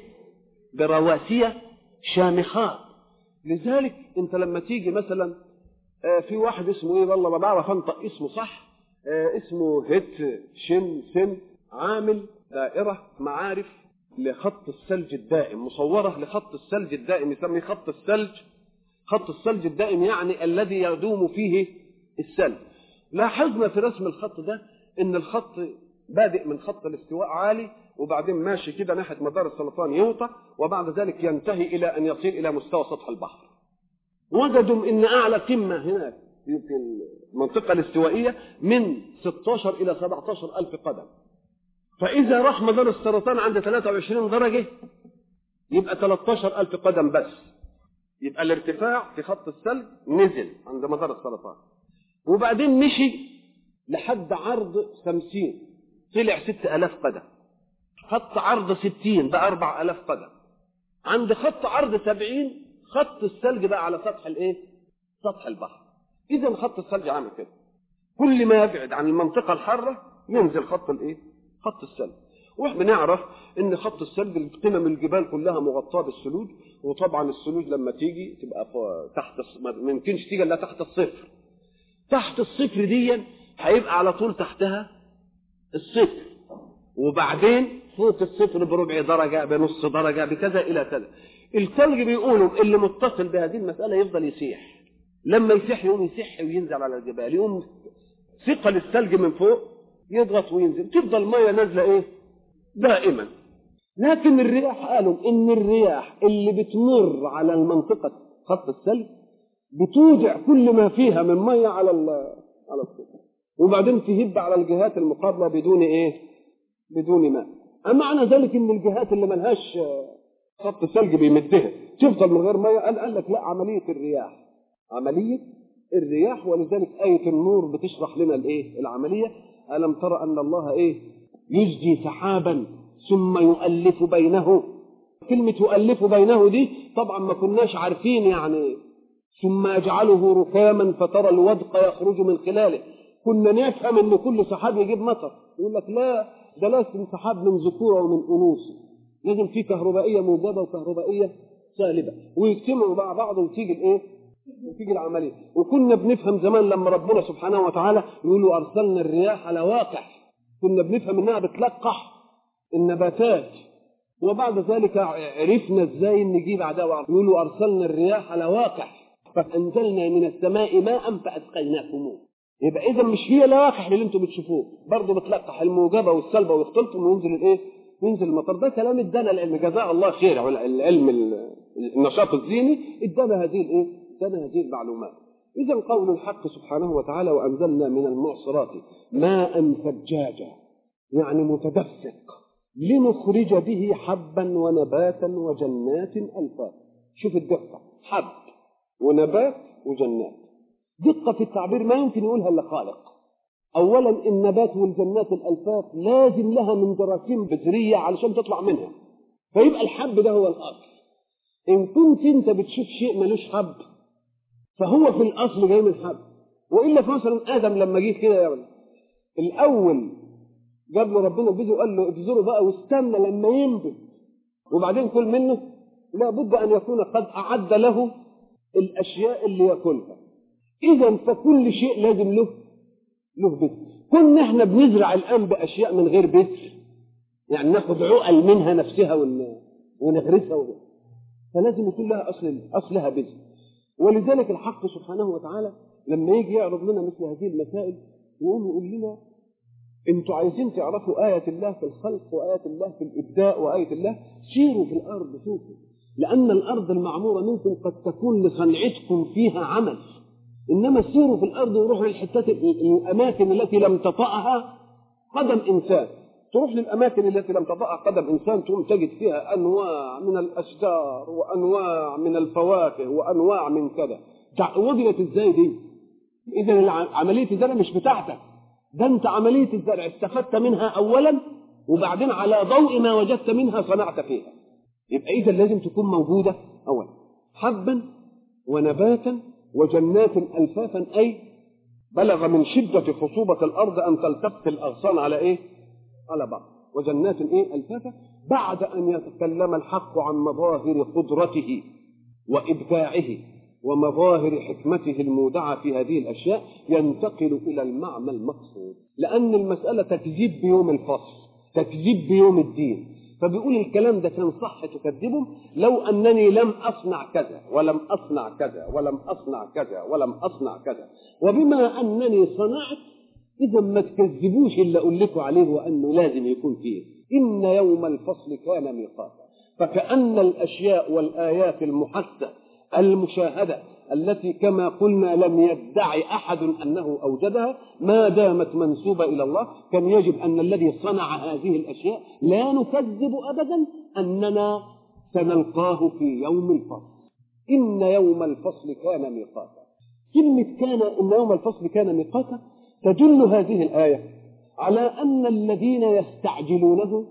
برواسي شامخات. لذلك أنت لما تيجي مثلا في واحد اسمه إيه والله ما بعرف أنطق اسمه صح، اسمه هت شم سم، عامل دائرة معارف لخط الثلج الدائم، مصورة لخط الثلج الدائم، يسمي خط الثلج. خط الثلج الدائم يعني الذي يدوم فيه الثلج. لاحظنا في رسم الخط ده ان الخط بادئ من خط الاستواء عالي، وبعدين ماشي كده ناحية مدار السرطان يوطى، وبعد ذلك ينتهي الى ان يصل الى مستوى سطح البحر. وجدوا ان اعلى قمة هناك في المنطقة الاستوائية من 16 الى 17 ألف قدم. فإذا راح مدار السرطان عند 23 درجة يبقى 13 ألف قدم بس. يبقى الارتفاع في خط الثلج نزل عند مدار السرطان، وبعدين مشي لحد عرض 50 طلع 6000 قدم. خط عرض 60 بقى 4000 قدم. عند خط عرض 70 خط الثلج بقى على سطح الايه؟ سطح البحر. إذا خط الثلج عامل كده، كل ما يبعد عن المنطقة الحارة ينزل خط الايه؟ خط الثلج. واحنا نعرف ان خط الثلج قمم الجبال كلها مغطاه بالثلوج، وطبعا الثلوج لما تيجي تبقى تحت، ما يمكنش تيجي الا تحت الصفر. تحت الصفر دي هيبقى على طول تحتها الصفر، وبعدين فوق الصفر بربع درجه بنص درجه بكذا الى كذا. الثلج بيقولوا اللي متصل بهذه المساله يفضل يسيح، لما يسيح يقوم يسيح وينزل على الجبال، يقوم ثقل الثلج من فوق يضغط وينزل، تفضل الميه نازله ايه؟ دائما. لكن الرياح قالوا ان الرياح اللي بتمر على المنطقه خط الثلج بتودع كل ما فيها من ميه على الصفر، وبعدين تهب على الجهات المقابله بدون ايه؟ بدون ماء. اما معنى ذلك ان الجهات اللي ملهاش خط ثلج بيمدها تفضل من غير ميه. قال لك لا، عمليه الرياح. ولذلك آية النور بتشرح لنا الايه العمليه. ألم ترى أن الله يزجي سحابا ثم يؤلف بينه. كلمة يؤلف بينه دي طبعا ما كناش عارفين يعني. ثم يجعله ركاما فترى الودق يخرج من خلاله. كنا نفهم ان كل سحاب يجيب مطر. يقول لك لا، ده لازم سحاب من ذكوره ومن انوثه، لازم في كهربائيه موجبه وكهربائيه سالبه ويجتمعوا مع بعض وتيجي وتيجي العمليه. وكنا بنفهم زمان لما ربنا سبحانه وتعالى يقولوا ارسلنا الرياح لواقح، كنا بنفهم انها بتلقح النباتات. وبعد ذلك عرفنا ازاي نجيب بعدها يقولوا ارسلنا الرياح لواقح فانزلنا من السماء ماء فاسقيناكموه. يبقى اذا مش هي لواقح اللي انتم بتشوفوه، برضه بتلقح الموجبه والسلبه ويختلطوا وينزل ينزل المطر. ده كلام ادانا العلم، جزاه الله خير، العلم النشاط الذهني ادانا هذه المعلومات. اذا قول الحق سبحانه وتعالى وانزلنا من المعصرات ماء ثجاجا يعني متدفق لنخرج به حبا ونباتا وجنات الفافا. شوف الدقه، حب ونبات وجنات، دقه في التعبير ما يمكن يقولها الا خالق. اولا النبات والجنات الالفاف لازم لها من جراثيم بذريه علشان تطلع منها، فيبقى الحب ده هو الاصل. ان كنت انت بتشوف شيء ملوش حب فهو في الاصل جاي من حب. والا مثلا ادم لما جه كده يعني الاول جاب له ربنا بيده وقال له ابذره بقى واستنى لما ينبت وبعدين كل منه، لابد ان يكون قد اعد له الاشياء اللي ياكلها. اذا فكل شيء لازم له بذر. كنا احنا بنزرع الان باشياء من غير بذر، يعني ناخد عقل منها نفسها ونغرسها فلازم يكون لها اصلها بذر. ولذلك الحق سبحانه وتعالى لما يجي يعرض لنا مثل هذه المسائل يقول لنا انتوا عايزين تعرفوا آية الله في الخلق وآية الله في الإبداء وآية الله، سيروا في الأرض شوفوا، لأن الأرض المعمورة منكم قد تكون لصنعتكم فيها عمل، إنما سيروا في الأرض وروحوا للحتات الأماكن التي لم تطأها قدم إنسان. تروح للأماكن التي لم تطأها قدم إنسان تقوم تجد فيها أنواع من الأشجار وأنواع من الفواكه وأنواع من كذا. وجدت إزاي دي؟ إذا عملية الزرع مش بتاعتك، ده أنت عملية الزرع استفدت منها أولا وبعدين على ضوء ما وجدت منها صنعت فيها. يبقى إذا لازم تكون موجودة أولا حبا ونباتا وجنات ألفافا، أي بلغ من شدة خصوبة الأرض أن تلتف الأغصان على على بعض. وجنات ألفافا بعد أن يتكلم الحق عن مظاهر قدرته وإبداعه ومظاهر حكمته المودعة في هذه الأشياء ينتقل إلى المعنى المقصود، لأن المسألة تكذيب بيوم الفصل، تكذيب بيوم الدين. فبيقول الكلام ده كان صح تكذبه لو أنني لم أصنع كذا ولم أصنع كذا ولم أصنع كذا ولم أصنع كذا، وبما أنني صنعت إذا ما تكذبوش اللي أقول لكم عليه وأنه لازم يكون فيه. إن يوم الفصل كان ميقاتا. فكأن الأشياء والآيات المحسة المشاهدة التي كما قلنا لم يدعي أحد أنه أوجدها ما دامت منسوبة إلى الله، كان يجب أن الذي صنع هذه الأشياء لا نكذب أبدا أننا سنلقاه في يوم الفصل. إن يوم الفصل كان ميقاتا. كلمة كان إن يوم الفصل كان ميقاتا تدل هذه الآية على أن الذين يستعجلونه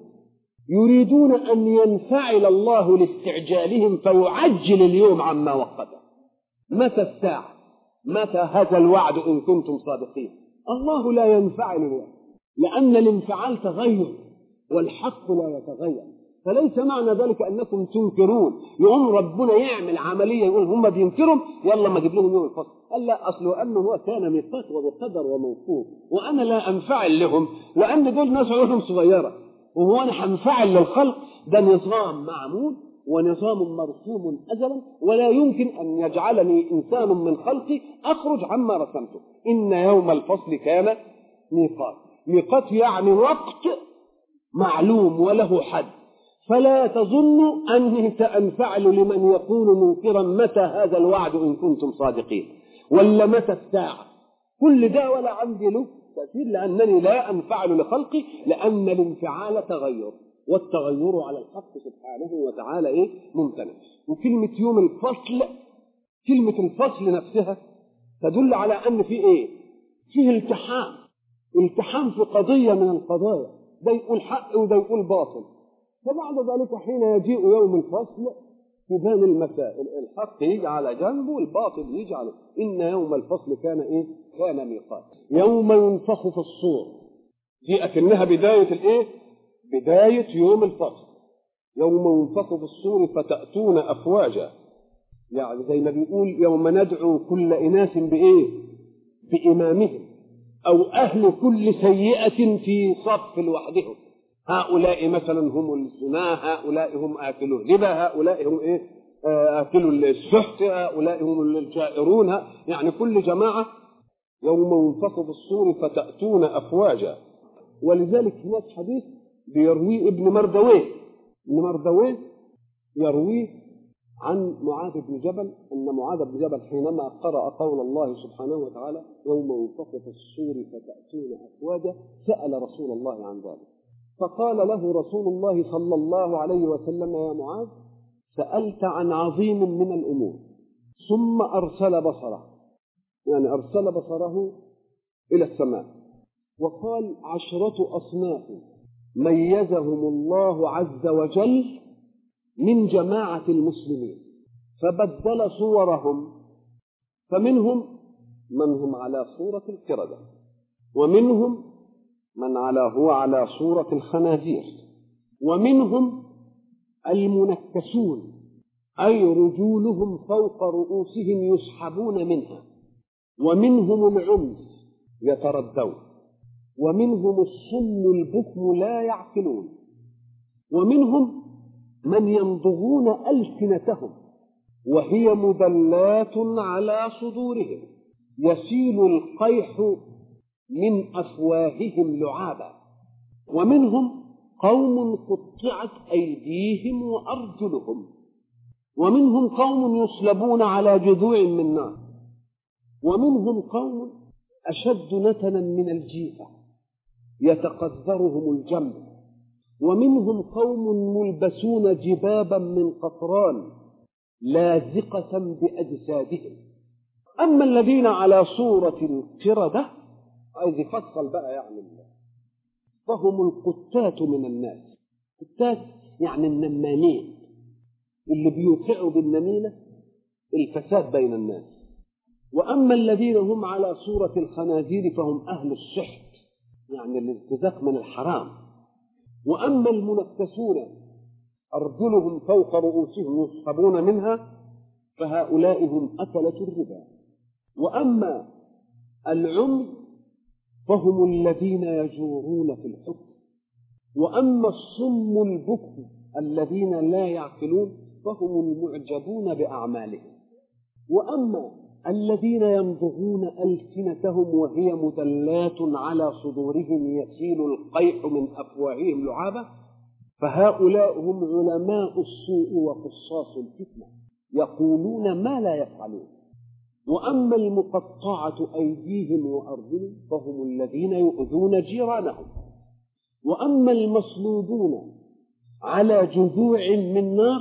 يريدون أن ينفعل الله لاستعجالهم فيعجل اليوم عما وقته. متى الساعة؟ متى هذا الوعد إن كنتم صادقين؟ الله لا ينفعل اليوم، لأن الانفعال تغير والحق لا يتغير. فليس معنى ذلك أنكم تنكرون يوم ربنا يعمل عملية يقول هم بينكروا يلا ما جيب لهم يوم الفصل. قال لا، أصله أنه هو كان ميقات وبقدر وموقوف وأنا لا أنفعل لهم لأن دول ناس عمرهم صغيرة، وهو أنا هنفعل للخلق؟ ده نظام معمول ونظام مرسوم أزلا، ولا يمكن أن يجعلني إنسان من خلقي أخرج عما رسمته. إن يوم الفصل كان ميقات. ميقات يعني وقت معلوم وله حد، فلا تظن أني سأنفعل لمن يكون منكرا متى هذا الوعد إن كنتم صادقين ولا متى الساعة. كل ده ولا عندي له تأثير، لأنني لا أنفعل لخلقي، لأن الانفعال تغير. والتغير على الحق سبحانه وتعالى ممتنع. وكلمة يوم الفصل، كلمة الفصل نفسها تدل على أن فيه التحام في قضية من القضايا، ده يقول حق وده يقول باطل. فبعد ذلك حين يجيء يوم الفصل تبان المسائل، الحق يجي على جنب والباطل يجي على. إن يوم الفصل كان ميقات. يوم ينفخ في الصور، دي أكنها بداية يوم الفصل. يوم ينفخ في الصور فتأتون أفواجا، يعني زي ما بيقول يوم ندعو كل إناث بإمامهم، أو أهل كل سيئة في صف لوحدهم. هؤلاء مثلا هم الزنا، هؤلاء هم آكلوا الربا، هؤلاء هم آكلوا السحت، هؤلاء هم الجائرون، يعني كل جماعة. يوم ينفخ في الصور فتأتون أفواجا. ولذلك هناك حديث بيرويه ابن مردويه يرويه عن معاذ بن جبل، أن معاذ بن جبل حينما قرأ قول الله سبحانه وتعالى يوم ينفخ في الصور فتأتون أفواجا سأل رسول الله عن ذلك، فقال له رسول الله صلى الله عليه وسلم: يا معاذ، سألت عن عظيم من الأمور. ثم أرسل بصره إلى السماء وقال: 10 أصناف ميزهم الله عز وجل من جماعة المسلمين، فبدل صورهم، فمنهم من هم على صورة القردة، ومنهم من هو على صورة الخنازير، ومنهم المنكسون، أي رجولهم فوق رؤوسهم يسحبون منها، ومنهم العمي يتردون، ومنهم الصم البكم لا يعقلون، ومنهم من يمضغون ألسنتهم وهي مدلات على صدورهم يسيل القيح من أفواههم لعابا، ومنهم قوم قطعت أيديهم وأرجلهم، ومنهم قوم يصلبون على جذوع من نار، ومنهم قوم أشد نتنا من الجيفة يتقذرهم الجمع، ومنهم قوم ملبسون جبابا من قطران لازقة بأجسادهم. أما الذين على صورة القردة، عايز يفصل بقى يعني، فهم القتات من الناس. قتات يعني النمامين اللي بيوقعوا بالنميمة الفساد بين الناس. وأما الذين هم على صورة الخنازير فهم أهل السحت، يعني الالتزاق من الحرام. وأما المنكسون أرجلهم فوق رؤوسهم يسحبون منها فهؤلاء هم أكلة الربا. وأما العمي فهم الذين يجورون في الحكم. وأما الصم البكم الذين لا يعقلون فهم المعجبون بأعمالهم. وأما الذين يمضغون ألسنتهم وهي مدلات على صدورهم يسيل القيح من أفواههم لعابا فهؤلاء هم علماء السوء وقصاص الفتنة يقولون ما لا يفعلون. وأما المقطعة أيديهم وأرجلهم فهم الذين يؤذون جيرانهم. وأما المصلوبون على جذوع من نار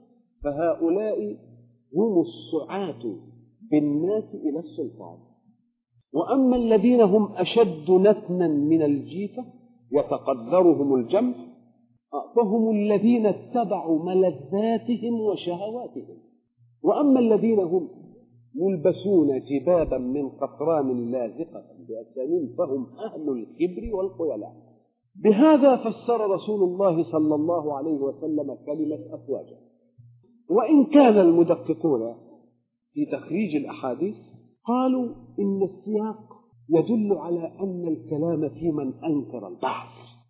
فهؤلاء هم السعاة بالناس إلى السلطان. وأما الذين هم أشد نتنا من الجيفة يتقدرهم الجمع فهم الذين اتبعوا ملذاتهم وشهواتهم. وأما الذين هم ملبسون جبابا من قطران لازقة بأسنان فهم أهل الكبر والخيلاء. بهذا فسر رسول الله صلى الله عليه وسلم كلمة أفواجا. وإن كان المدققون في تخريج الأحاديث قالوا إن السياق يدل على أن الكلام في من أنكر البعث،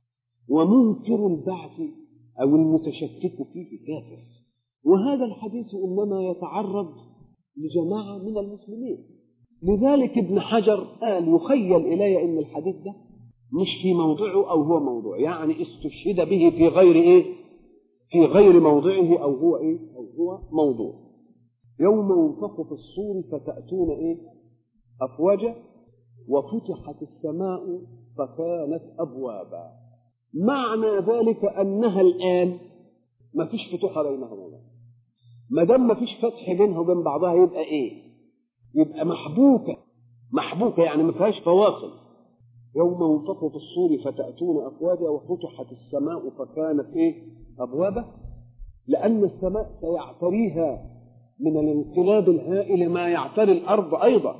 ومنكر البعث أو المتشكك فيه كافر. وهذا الحديث إنما يتعرض لجماعة من المسلمين. لذلك ابن حجر قال يخيل إلي أن الحديث ده مش في موضعه أو هو موضوع، يعني استشهد به في غير في غير موضعه أو هو موضوع. يوم ينفخ في الصور فتأتون أفواجا وفتحت السماء فكانت أبوابا. معنى ذلك أنها الآن ما فيش فتوحة بينهم. ما دام ما فيش فتح بينها وبين بعضها يبقى إيه؟ يبقى محبوكة يعني ما فيهاش فواصل. يوم ينفخ في الصور فتأتون أفواجا وفتحت السماء فكانت إيه؟ أبوابا. لأن السماء سيعتريها من الانقلاب الهائل ما يعتري الأرض أيضا.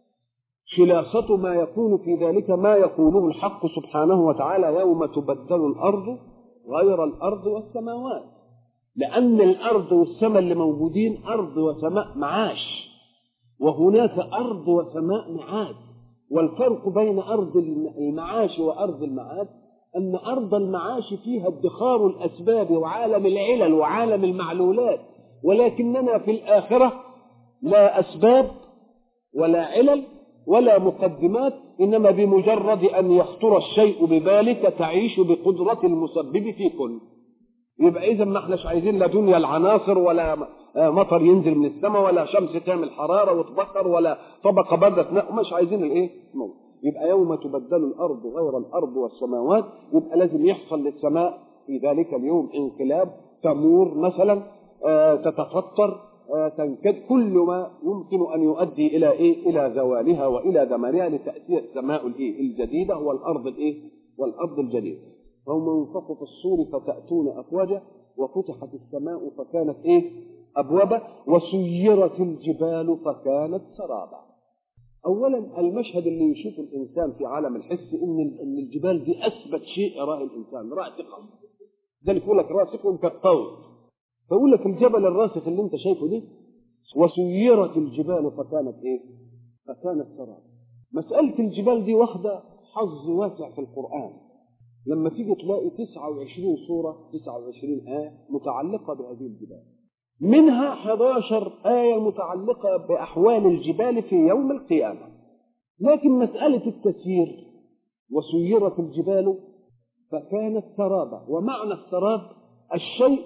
خلاصة ما يكون في ذلك ما يقوله الحق سبحانه وتعالى يوم تبدل الأرض غير الأرض والسماوات. لأن الأرض والسماء اللي موجودين أرض وسماء معاش، وهناك أرض وسماء معاد. والفرق بين أرض المعاش وأرض المعاد أن أرض المعاش فيها ادخار الأسباب وعالم العلل وعالم المعلولات، ولكننا في الآخرة لا أسباب ولا علل ولا مقدمات، إنما بمجرد أن يخطر الشيء ببالك تعيش بقدرة المسبب في كل. يبقى إذا ما احناش عايزين لا دنيا العناصر ولا مطر ينزل من السماء ولا شمس تعمل حرارة وتبخر ولا طبقة باردة، مش عايزين الايه؟ يبقى يوم تبدل الأرض غير الأرض والسماوات، يبقى لازم يحصل للسماء في ذلك اليوم انقلاب، تمور مثلا، تتفطر، تنكد، كل ما يمكن أن يؤدي إلى إيه؟ إلى زوالها وإلى زمانها لتأتي السماء الإيه؟ الجديدة والأرض الإيه؟ والأرض الجديدة. يوم ينفخ في الصور فتأتون أفواجا وفتحت السماء فكانت إيه؟ أبوابا وسيرت الجبال فكانت سرابا. أولا المشهد اللي يشوفه الإنسان في عالم الحس إن الجبال دي أثبت شيء يراه الإنسان راسخا. ذلك يقول لك راسخ كالطول، فيقول لك الجبل الراسخ اللي أنت شايفه ده وسيرت الجبال فكانت إيه؟ فكانت سرابا. مسألة الجبال دي واخدة حظ واسع في القرآن. لما تيجي تلاقي 29 سورة 29 آية متعلقة بهذه الجبال، منها 11 آية متعلقة بأحوال الجبال في يوم القيامة. لكن مسألة التسيير وسيرت الجبال فكانت سرابا، ومعنى السراب الشيء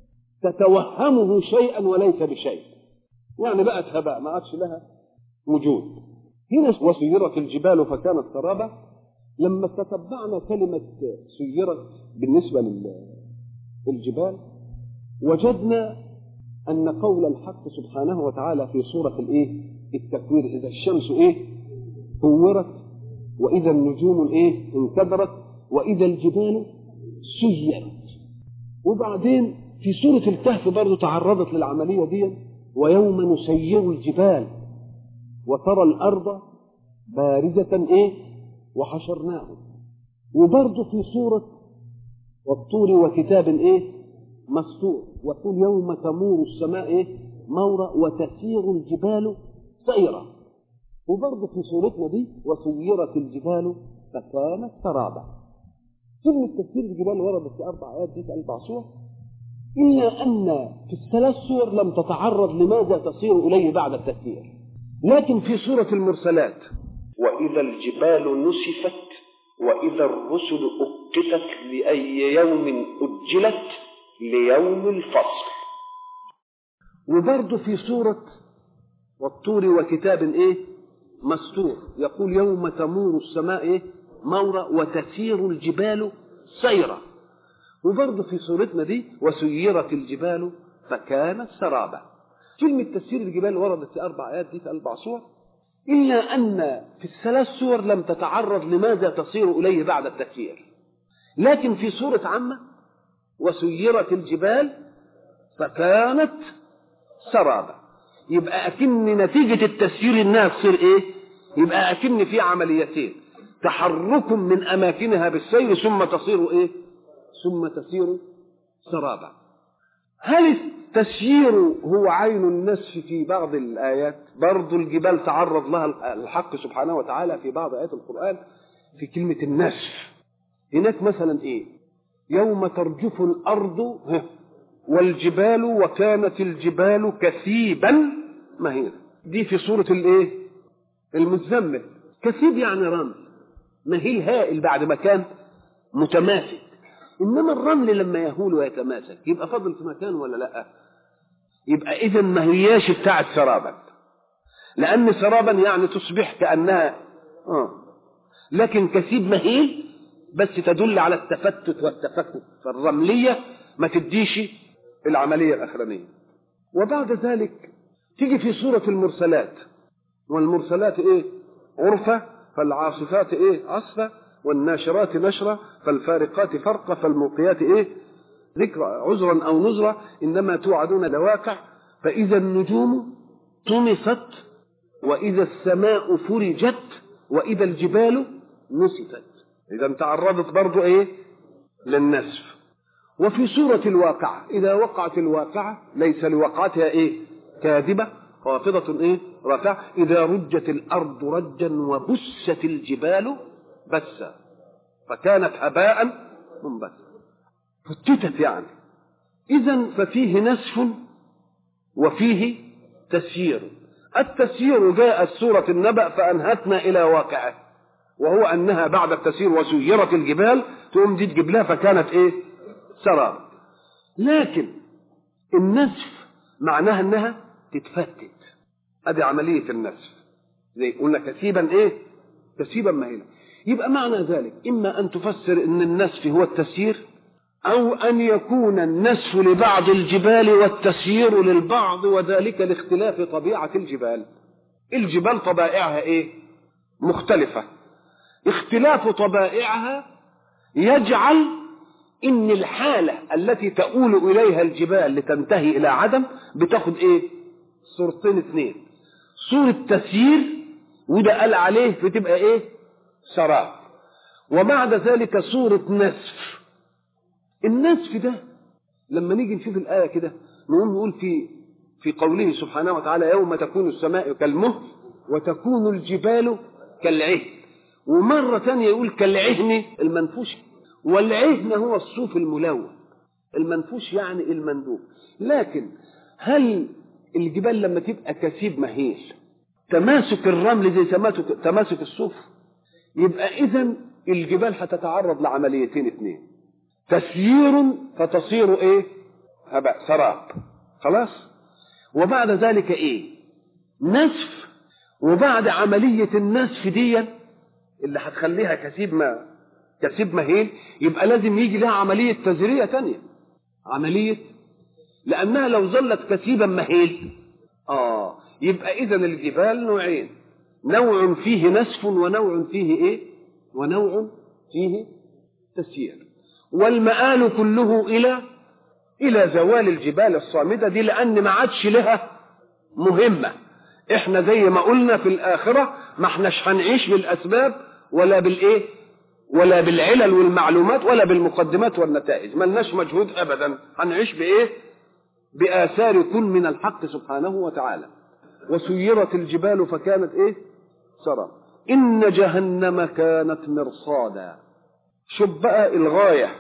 تتوهمه شيئا وليس بشيء، يعني بقت هباء ما عادش لها وجود. هنا وسيرت الجبال فكانت سرابا. لما تتبعنا كلمة سيرت بالنسبة للجبال وجدنا أن قول الحق سبحانه وتعالى في سورة التكوير إذا الشمس كورت وإذا النجوم انكدرت وإذا الجبال سيرت. وبعدين في سورة الكهف برضو تعرضت للعملية دي ويوم نسير الجبال وترى الأرض بارزة وحشرناهم. وبرضو في سورة والطور وكتاب مسطور وقل يوم تمور السماء مورا وتسير الجبال سيرا. وبرضو في سورتنا دي وسيرت الجبال فكانت سرابا. كلمة تسير الجبال وردت في 4 آيات دي في 4 سور، إلا أن في ال3 سور لم تتعرض لماذا تصير إليه بعد التسيير. لكن في سورة المرسلات وإذا الجبال نسفت وإذا الرسل أقتت لأي يوم أجلت ليوم الفصل. وبرضه في سورة والطور وكتاب مسطور يقول يوم تمور السماء مورا وتسير الجبال سيرا. وبرضه في سورتنا دي وسيرت الجبال فكانت سرابا. كلمة تسير الجبال وردت في 4 آيات دي في 4 سور، إلا أن في ال3 سور لم تتعرض لماذا تصير إليه بعد التسيير. لكن في سورة عامة وسيرت الجبال فكانت سرابا، يبقى أكن نتيجة التسيير إنها تصير يبقى أكن في عمليتين، تحرك من أماكنها بالسير ثم تصير ثم تسير سرابا. هل التسيير هو عين النسف في بعض الآيات؟ برضو الجبال تعرض لها الحق سبحانه وتعالى في بعض آيات القرآن في كلمة النسف. هناك مثلا يوم ترجف الأرض والجبال وكانت الجبال كثيبا مهينا. دي في سورة المزمل. كثيب يعني رمل، مهيل هائل بعد ما كان متماسك. إنما الرمل لما يهول ويتماسك يبقى فضل في مكان ولا لا؟ يبقى إذن ما هياش بتاعت سرابا، لأن سرابا يعني تصبح كأنها لكن كثيب مهيل بس تدل على التفتت والتفكك، فالرملية ما تديش العملية الأخرانية. وبعد ذلك تيجي في سورة المرسلات، والمرسلات إيه؟ عرفة، فالعاصفات إيه؟ عصفة، والناشرات نشرة، فالفارقات فرقة، فالملقيات إيه؟ ذكرى، عذرا أو نذرا، إنما توعدون لواقع، فإذا النجوم طمست، وإذا السماء فرجت، وإذا الجبال نسفت. إذا تعرضت برضو إيه؟ للنسف. وفي سورة الواقعة إذا وقعت الواقعة ليس لوقعتها إيه؟ كاذبة خافضة إيه؟ رافعة، إذا رجت الأرض رجا وبست الجبال بسا فكانت هباء منبثا. فتتت يعني. إذن ففيه نسف وفيه تسيير. التسيير جاءت سورة النبأ فأنهتنا إلى واقعه، وهو أنها بعد التسيير وسيرت الجبال تقوم دي تجيب لها فكانت إيه؟ سراب. لكن النسف معناها أنها تتفتت، هذه عملية النسف، زي قلنا كثيبا إيه؟ كثيبا مهيلا. يبقى معنى ذلك إما أن تفسر أن النسف هو التسيير، أو أن يكون النسف لبعض الجبال والتسيير للبعض، وذلك لاختلاف طبيعة الجبال. الجبال طبائعها إيه؟ مختلفة. اختلاف طبائعها يجعل إن الحالة التي تؤول إليها الجبال لتنتهي إلى عدم بتاخد إيه؟ صورتين اثنين، صورة تسيير وده قال عليه فتبقى إيه؟ سراب، وبعد ذلك صورة نسف. النسف ده لما نيجي نشوف الآية كده نقول في قوله سبحانه وتعالى يوم تكون السماء كالمهل وتكون الجبال كالعهن، ومرة ثانية يقول كالعهن المنفوش، والعهن هو الصوف الملون، المنفوش يعني المندوب. لكن هل الجبال لما تبقى كثيب مهيل تماسك الرمل زي تماسك الصوف؟ يبقى إذن الجبال هتتعرض لعمليتين اثنين، تسيير فتصير ايه؟ هباء سراب، خلاص. وبعد ذلك ايه؟ نسف. وبعد عملية النسف دي اللي هتخليها كثيب مهيل يبقى لازم يجي لها عملية تزرية تانية، عملية، لأنها لو ظلت كثيبا مهيل يبقى إذن الجبال نوعين، نوع فيه نسف ونوع فيه ايه؟ ونوع فيه تسيير. والمآل كله إلى زوال الجبال الصامدة دي، لأن ما عادش لها مهمة. إحنا زي ما قلنا في الآخرة ما احناش هنعيش بالأسباب ولا بالإيه؟ ولا بالعلل والمعلومات ولا بالمقدمات والنتائج، ما لناش مجهود أبدا، هنعيش بإيه؟ بآثار كن من الحق سبحانه وتعالى. وسيرت الجبال فكانت إيه؟ سراب. إن جهنم كانت مرصادا. شوف بقى الغاية.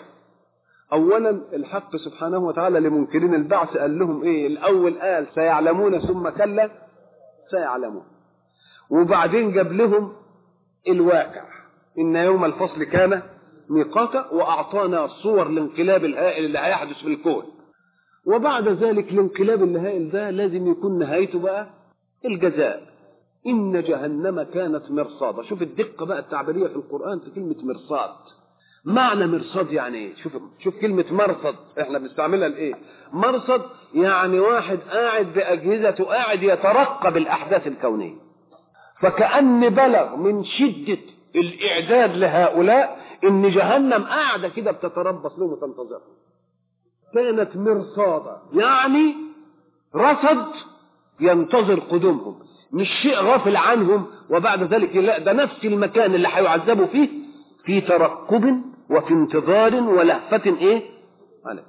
أولا الحق سبحانه وتعالى لمنكرين البعث قال لهم إيه؟ الأول قال سيعلمون ثم كلا سيعلمون، وبعدين جاب لهم الواقع إن يوم الفصل كان ميقاتا، وأعطانا صور الانقلاب الهائل اللي هيحدث في الكون. وبعد ذلك الانقلاب الهائل ده لازم يكون نهايته بقى الجزاء. إن جهنم كانت مرصادا. شوف الدقة بقى التعبيرية في القرآن في كلمة مرصاد. معنى مرصاد يعني ايه؟ شوف كلمة مرصد احنا بنستعملها لايه؟ مرصد يعني واحد قاعد بأجهزته قاعد يترقب الأحداث الكونية، فكأن بلغ من شدة الإعداد لهؤلاء إن جهنم قاعدة كده بتتربص لهم وتنتظرهم. كانت مرصادا يعني رصد ينتظر قدومهم، مش شيء غافل عنهم وبعد ذلك لا، ده نفس المكان اللي هيعذبوا فيه في ترقب وفي انتظار ولهفة ايه عليه.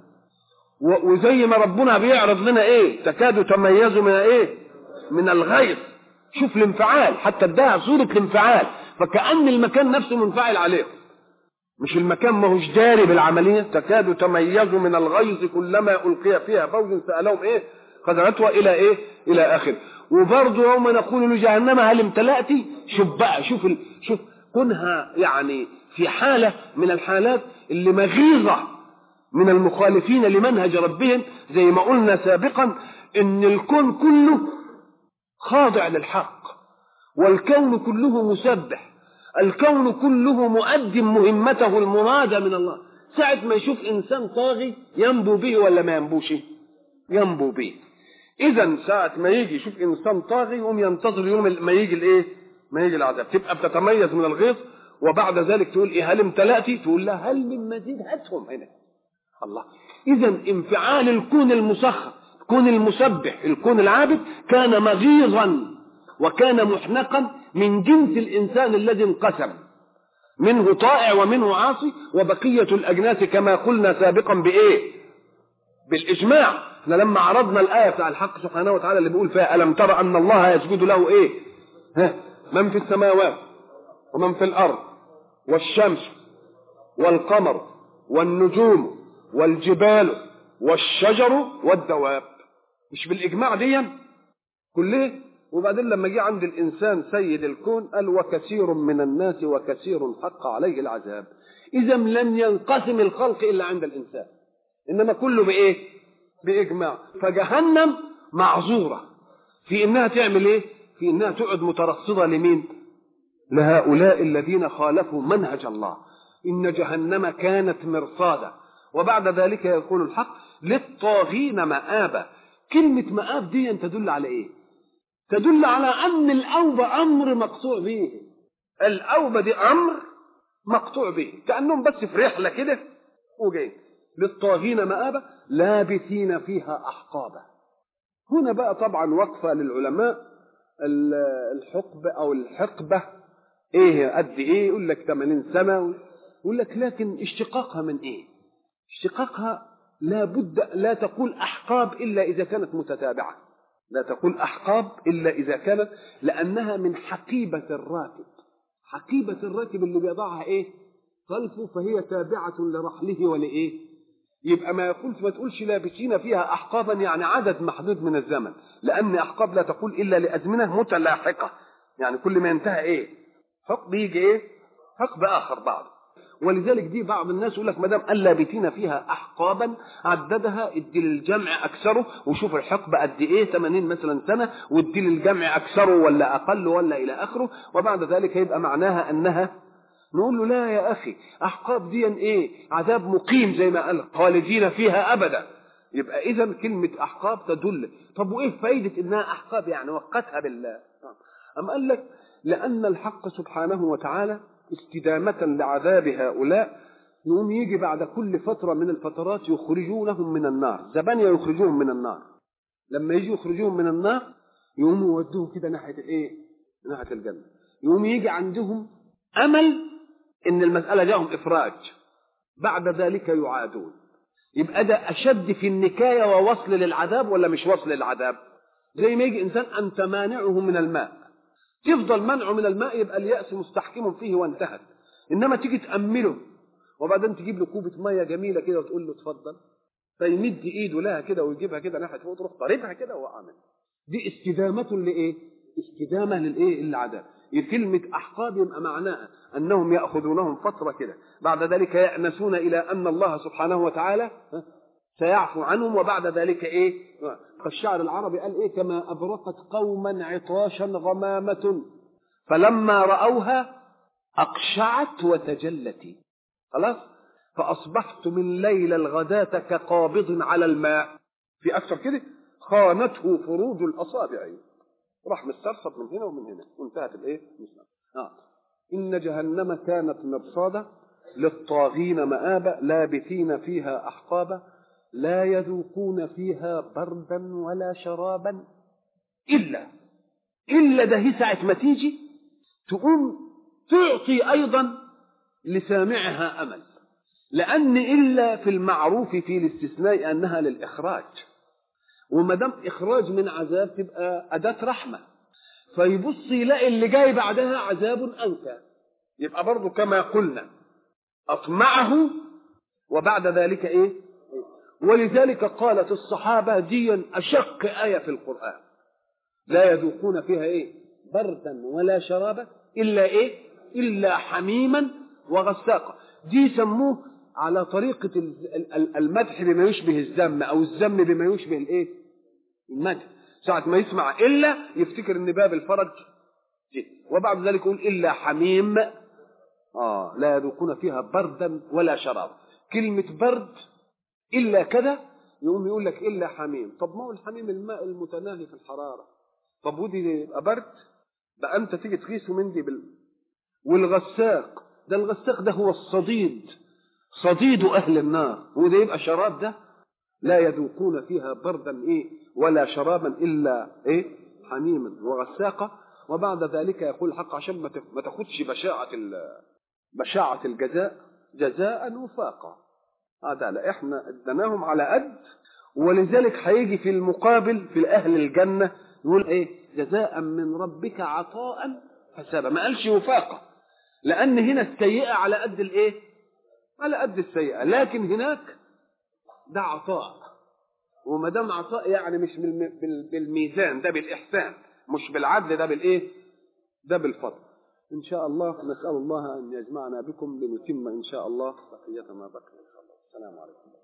وزي ما ربنا بيعرض لنا ايه؟ تكاد تميز من ايه؟ من الغيظ. شوف الانفعال، حتى اداها صورة الانفعال، فكأن المكان نفسه منفعل عليهم، مش المكان ما هوش داري بالعملية. تكاد تميز من الغيظ كلما ألقي فيها فوج سألهم ايه خزنتها الى ايه؟ الى اخر. وبرضه يوم نقول لجهنم هل امتلأت. شوف بقى، شوف كونها يعني في حالة من الحالات اللي مغيظة من المخالفين لمنهج ربهم، زي ما قلنا سابقا ان الكون كله خاضع للحق، والكون كله مسبح، الكون كله مؤدم مهمته المرادة من الله. ساعة ما يشوف إنسان طاغي ينبو به ولا ما ينبوش؟ ينبو به. إذا ساعة ما يجي يشوف إنسان طاغي يقوم ينتظر يوم ما يجي الإيه؟ ما يجي العذاب. تبقى بتتميز من الغيظ، وبعد ذلك تقول إيه؟ هل امتلأتي؟ تقول لا، هل من مزيد؟ هاتهم هنا. الله. إذا انفعال الكون المسخر، الكون المسبح، الكون العابد، كان مغيظا وكان محنقا من جنس الإنسان الذي انقسم، منه طائع ومنه عاصي، وبقية الأجناس كما قلنا سابقا بإيه؟ بالإجماع. احنا لما عرضنا الآية بتاع الحق سبحانه وتعالى اللي بيقول فيها ألم ترى أن الله يسجد له إيه؟ من في السماوات ومن في الأرض والشمس والقمر والنجوم والجبال والشجر والدواب. مش بالإجماع دي كله؟ وبعدين لما جه عند الإنسان سيد الكون قال وكثير من الناس وكثير حق عليه العذاب. إذا لم ينقسم الخلق إلا عند الإنسان، إنما كله بإيه؟ بإجماع. فجهنم معذورة في إنها تعمل إيه؟ في إنها تقعد مترصدة لمين؟ لهؤلاء الذين خالفوا منهج الله. إن جهنم كانت مرصادا. وبعد ذلك يقول الحق للطاغين مآبا. كلمة مآب دي تدل على إيه؟ تدل على أن الأوبة أمر مقطوع به. الأوبة دي أمر مقطوع به، كأنهم بس في رحلة كده وجايين. للطاغين مآبا لابثين فيها أحقابا. هنا بقى طبعا وقفة للعلماء. الحقبة أو الحقبة إيه قد إيه؟ يقول لك 80 سنة، يقول لك لكن اشتقاقها من إيه؟ اشتقاقها لا تقول أحقاب إلا إذا كانت متتابعة، لا تقول أحقاب إلا إذا كانت، لأنها من حقيبة الراكب. حقيبة الراكب اللي بيضعها إيه؟ خلفه، فهي تابعة لرحله ولإيه؟ يبقى ما تقولش لابسين فيها أحقابا يعني عدد محدود من الزمن، لأن أحقاب لا تقول إلا لأزمنة متلاحقة، يعني كل ما ينتهى إيه؟ حقب يجي إيه؟ حقب آخر بعد. ولذلك دي بعض الناس يقول لك ما دام قال لابثين فيها أحقابا عددها، ادي للجمع أكثره وشوف الحقبة قد إيه، 80 مثلا سنة، وادي للجمع أكثره ولا أقل ولا إلى آخره، وبعد ذلك يبقى معناها أنها، نقول له لا يا أخي، أحقاب دي إيه؟ عذاب مقيم زي ما قال خالدين فيها أبدا. يبقى إذا كلمة أحقاب تدل. طب وإيه فايدة إنها أحقاب؟ يعني وقتها بالله. أم قال لك لأن الحق سبحانه وتعالى استدامة لعذاب هؤلاء يقوم يجي بعد كل فترة من الفترات يخرجونهم من النار. زبانية يخرجوهم من النار. لما يجي يخرجوهم من النار يقوموا يودوهم كده ناحية الإيه؟ ناحية الجنة. يقوم يجي عندهم أمل إن المسألة جاءهم إفراج، بعد ذلك يعادون. يبقى ده أشد في النكاية ووصل للعذاب ولا مش وصل للعذاب؟ زي ما يجي إنسان أنت مانعه من الماء، تفضل منعه من الماء، يبقى اليأس مستحكم فيه وانتهت. إنما تيجي تأمله وبعدين تجيب له كوبة مية جميلة كده وتقول له اتفضل، فيمد إيده لها كده ويجيبها كده ناحية فوق، تروح ضاربها كده وعامل. دي استدامة لإيه؟ استدامة للإيه؟ للعذاب. كلمة أحقاب يبقى معناها أنهم يأخذونهم فترة كده، بعد ذلك يأنسون إلى أن الله سبحانه وتعالى سيعفو عنهم، وبعد ذلك إيه؟ فالشعر العربي قال إيه؟ كما أبرقت قوما عطاشا غمامة فلما رأوها أقشعت وتجلت. خلاص؟ فأصبحت من ليل الغداة كقابض على الماء. في أكثر كده؟ خانته فروج الأصابع، راح مسترصد من هنا ومن هنا وانتهت الايه؟ إن جهنم كانت مرصادا للطاغين مآبا لابثين فيها أحقابا لا يذوقون فيها بردا ولا شرابا إلا ده هي ساعة ما تيجي تقوم تعطي أيضا لسامعها أمل، لأن إلا في المعروف في الاستثناء أنها للإخراج، وما دام إخراج من عذاب تبقى أداة رحمة، فيبص يلاقي اللي جاي بعدها عذاب أنكى، يبقى برضو كما قلنا أطمعه وبعد ذلك إيه؟ ولذلك قالت الصحابة دي أشق آية في القرآن، لا يذوقون فيها إيه؟ بردا ولا شرابا إلا إيه؟ إلا حميما وغساقا. دي سموه على طريقة المدح بما يشبه الذم، أو الذم بما يشبه الإيه؟ المدح. ساعة ما يسمع إلا يفتكر إن باب الفرج جه، وبعد ذلك يقول إلا حميم لا يذوقون فيها بردا ولا شراب. كلمة برد إلا كذا يقوم يقول لك إلا حميم. طب ما هو الحميم الماء المتناهي في الحرارة، طب ودي يبقى برد؟ بقى أنت تيجي تقيسه من دي والغساق ده، الغساق ده هو الصديد، صديد أهل النار، وده يبقى شراب ده؟ لا يذوقون فيها بردا ولا شرابا إلا حميما وغساقا. وبعد ذلك يقول الحق عشان ما تاخدش بشاعة الجزاء، جزاء وفاقا. هذا لا، احنا ادناهم على قد، ولذلك هيجي في المقابل في اهل الجنة يقول جزاء من ربك عطاء حسابا، ما قالش وفاقا، لان هنا السيئة على قد على قد السيئة، لكن هناك ده عطاء، وما دام عطاء يعني مش بالميزان، ده بالإحسان، مش بالعدل، ده ده بالفضل. إن شاء الله نسأل الله أن يجمعنا بكم لنتم إن شاء الله بقية ما بقي. إن شاء الله. السلام عليكم.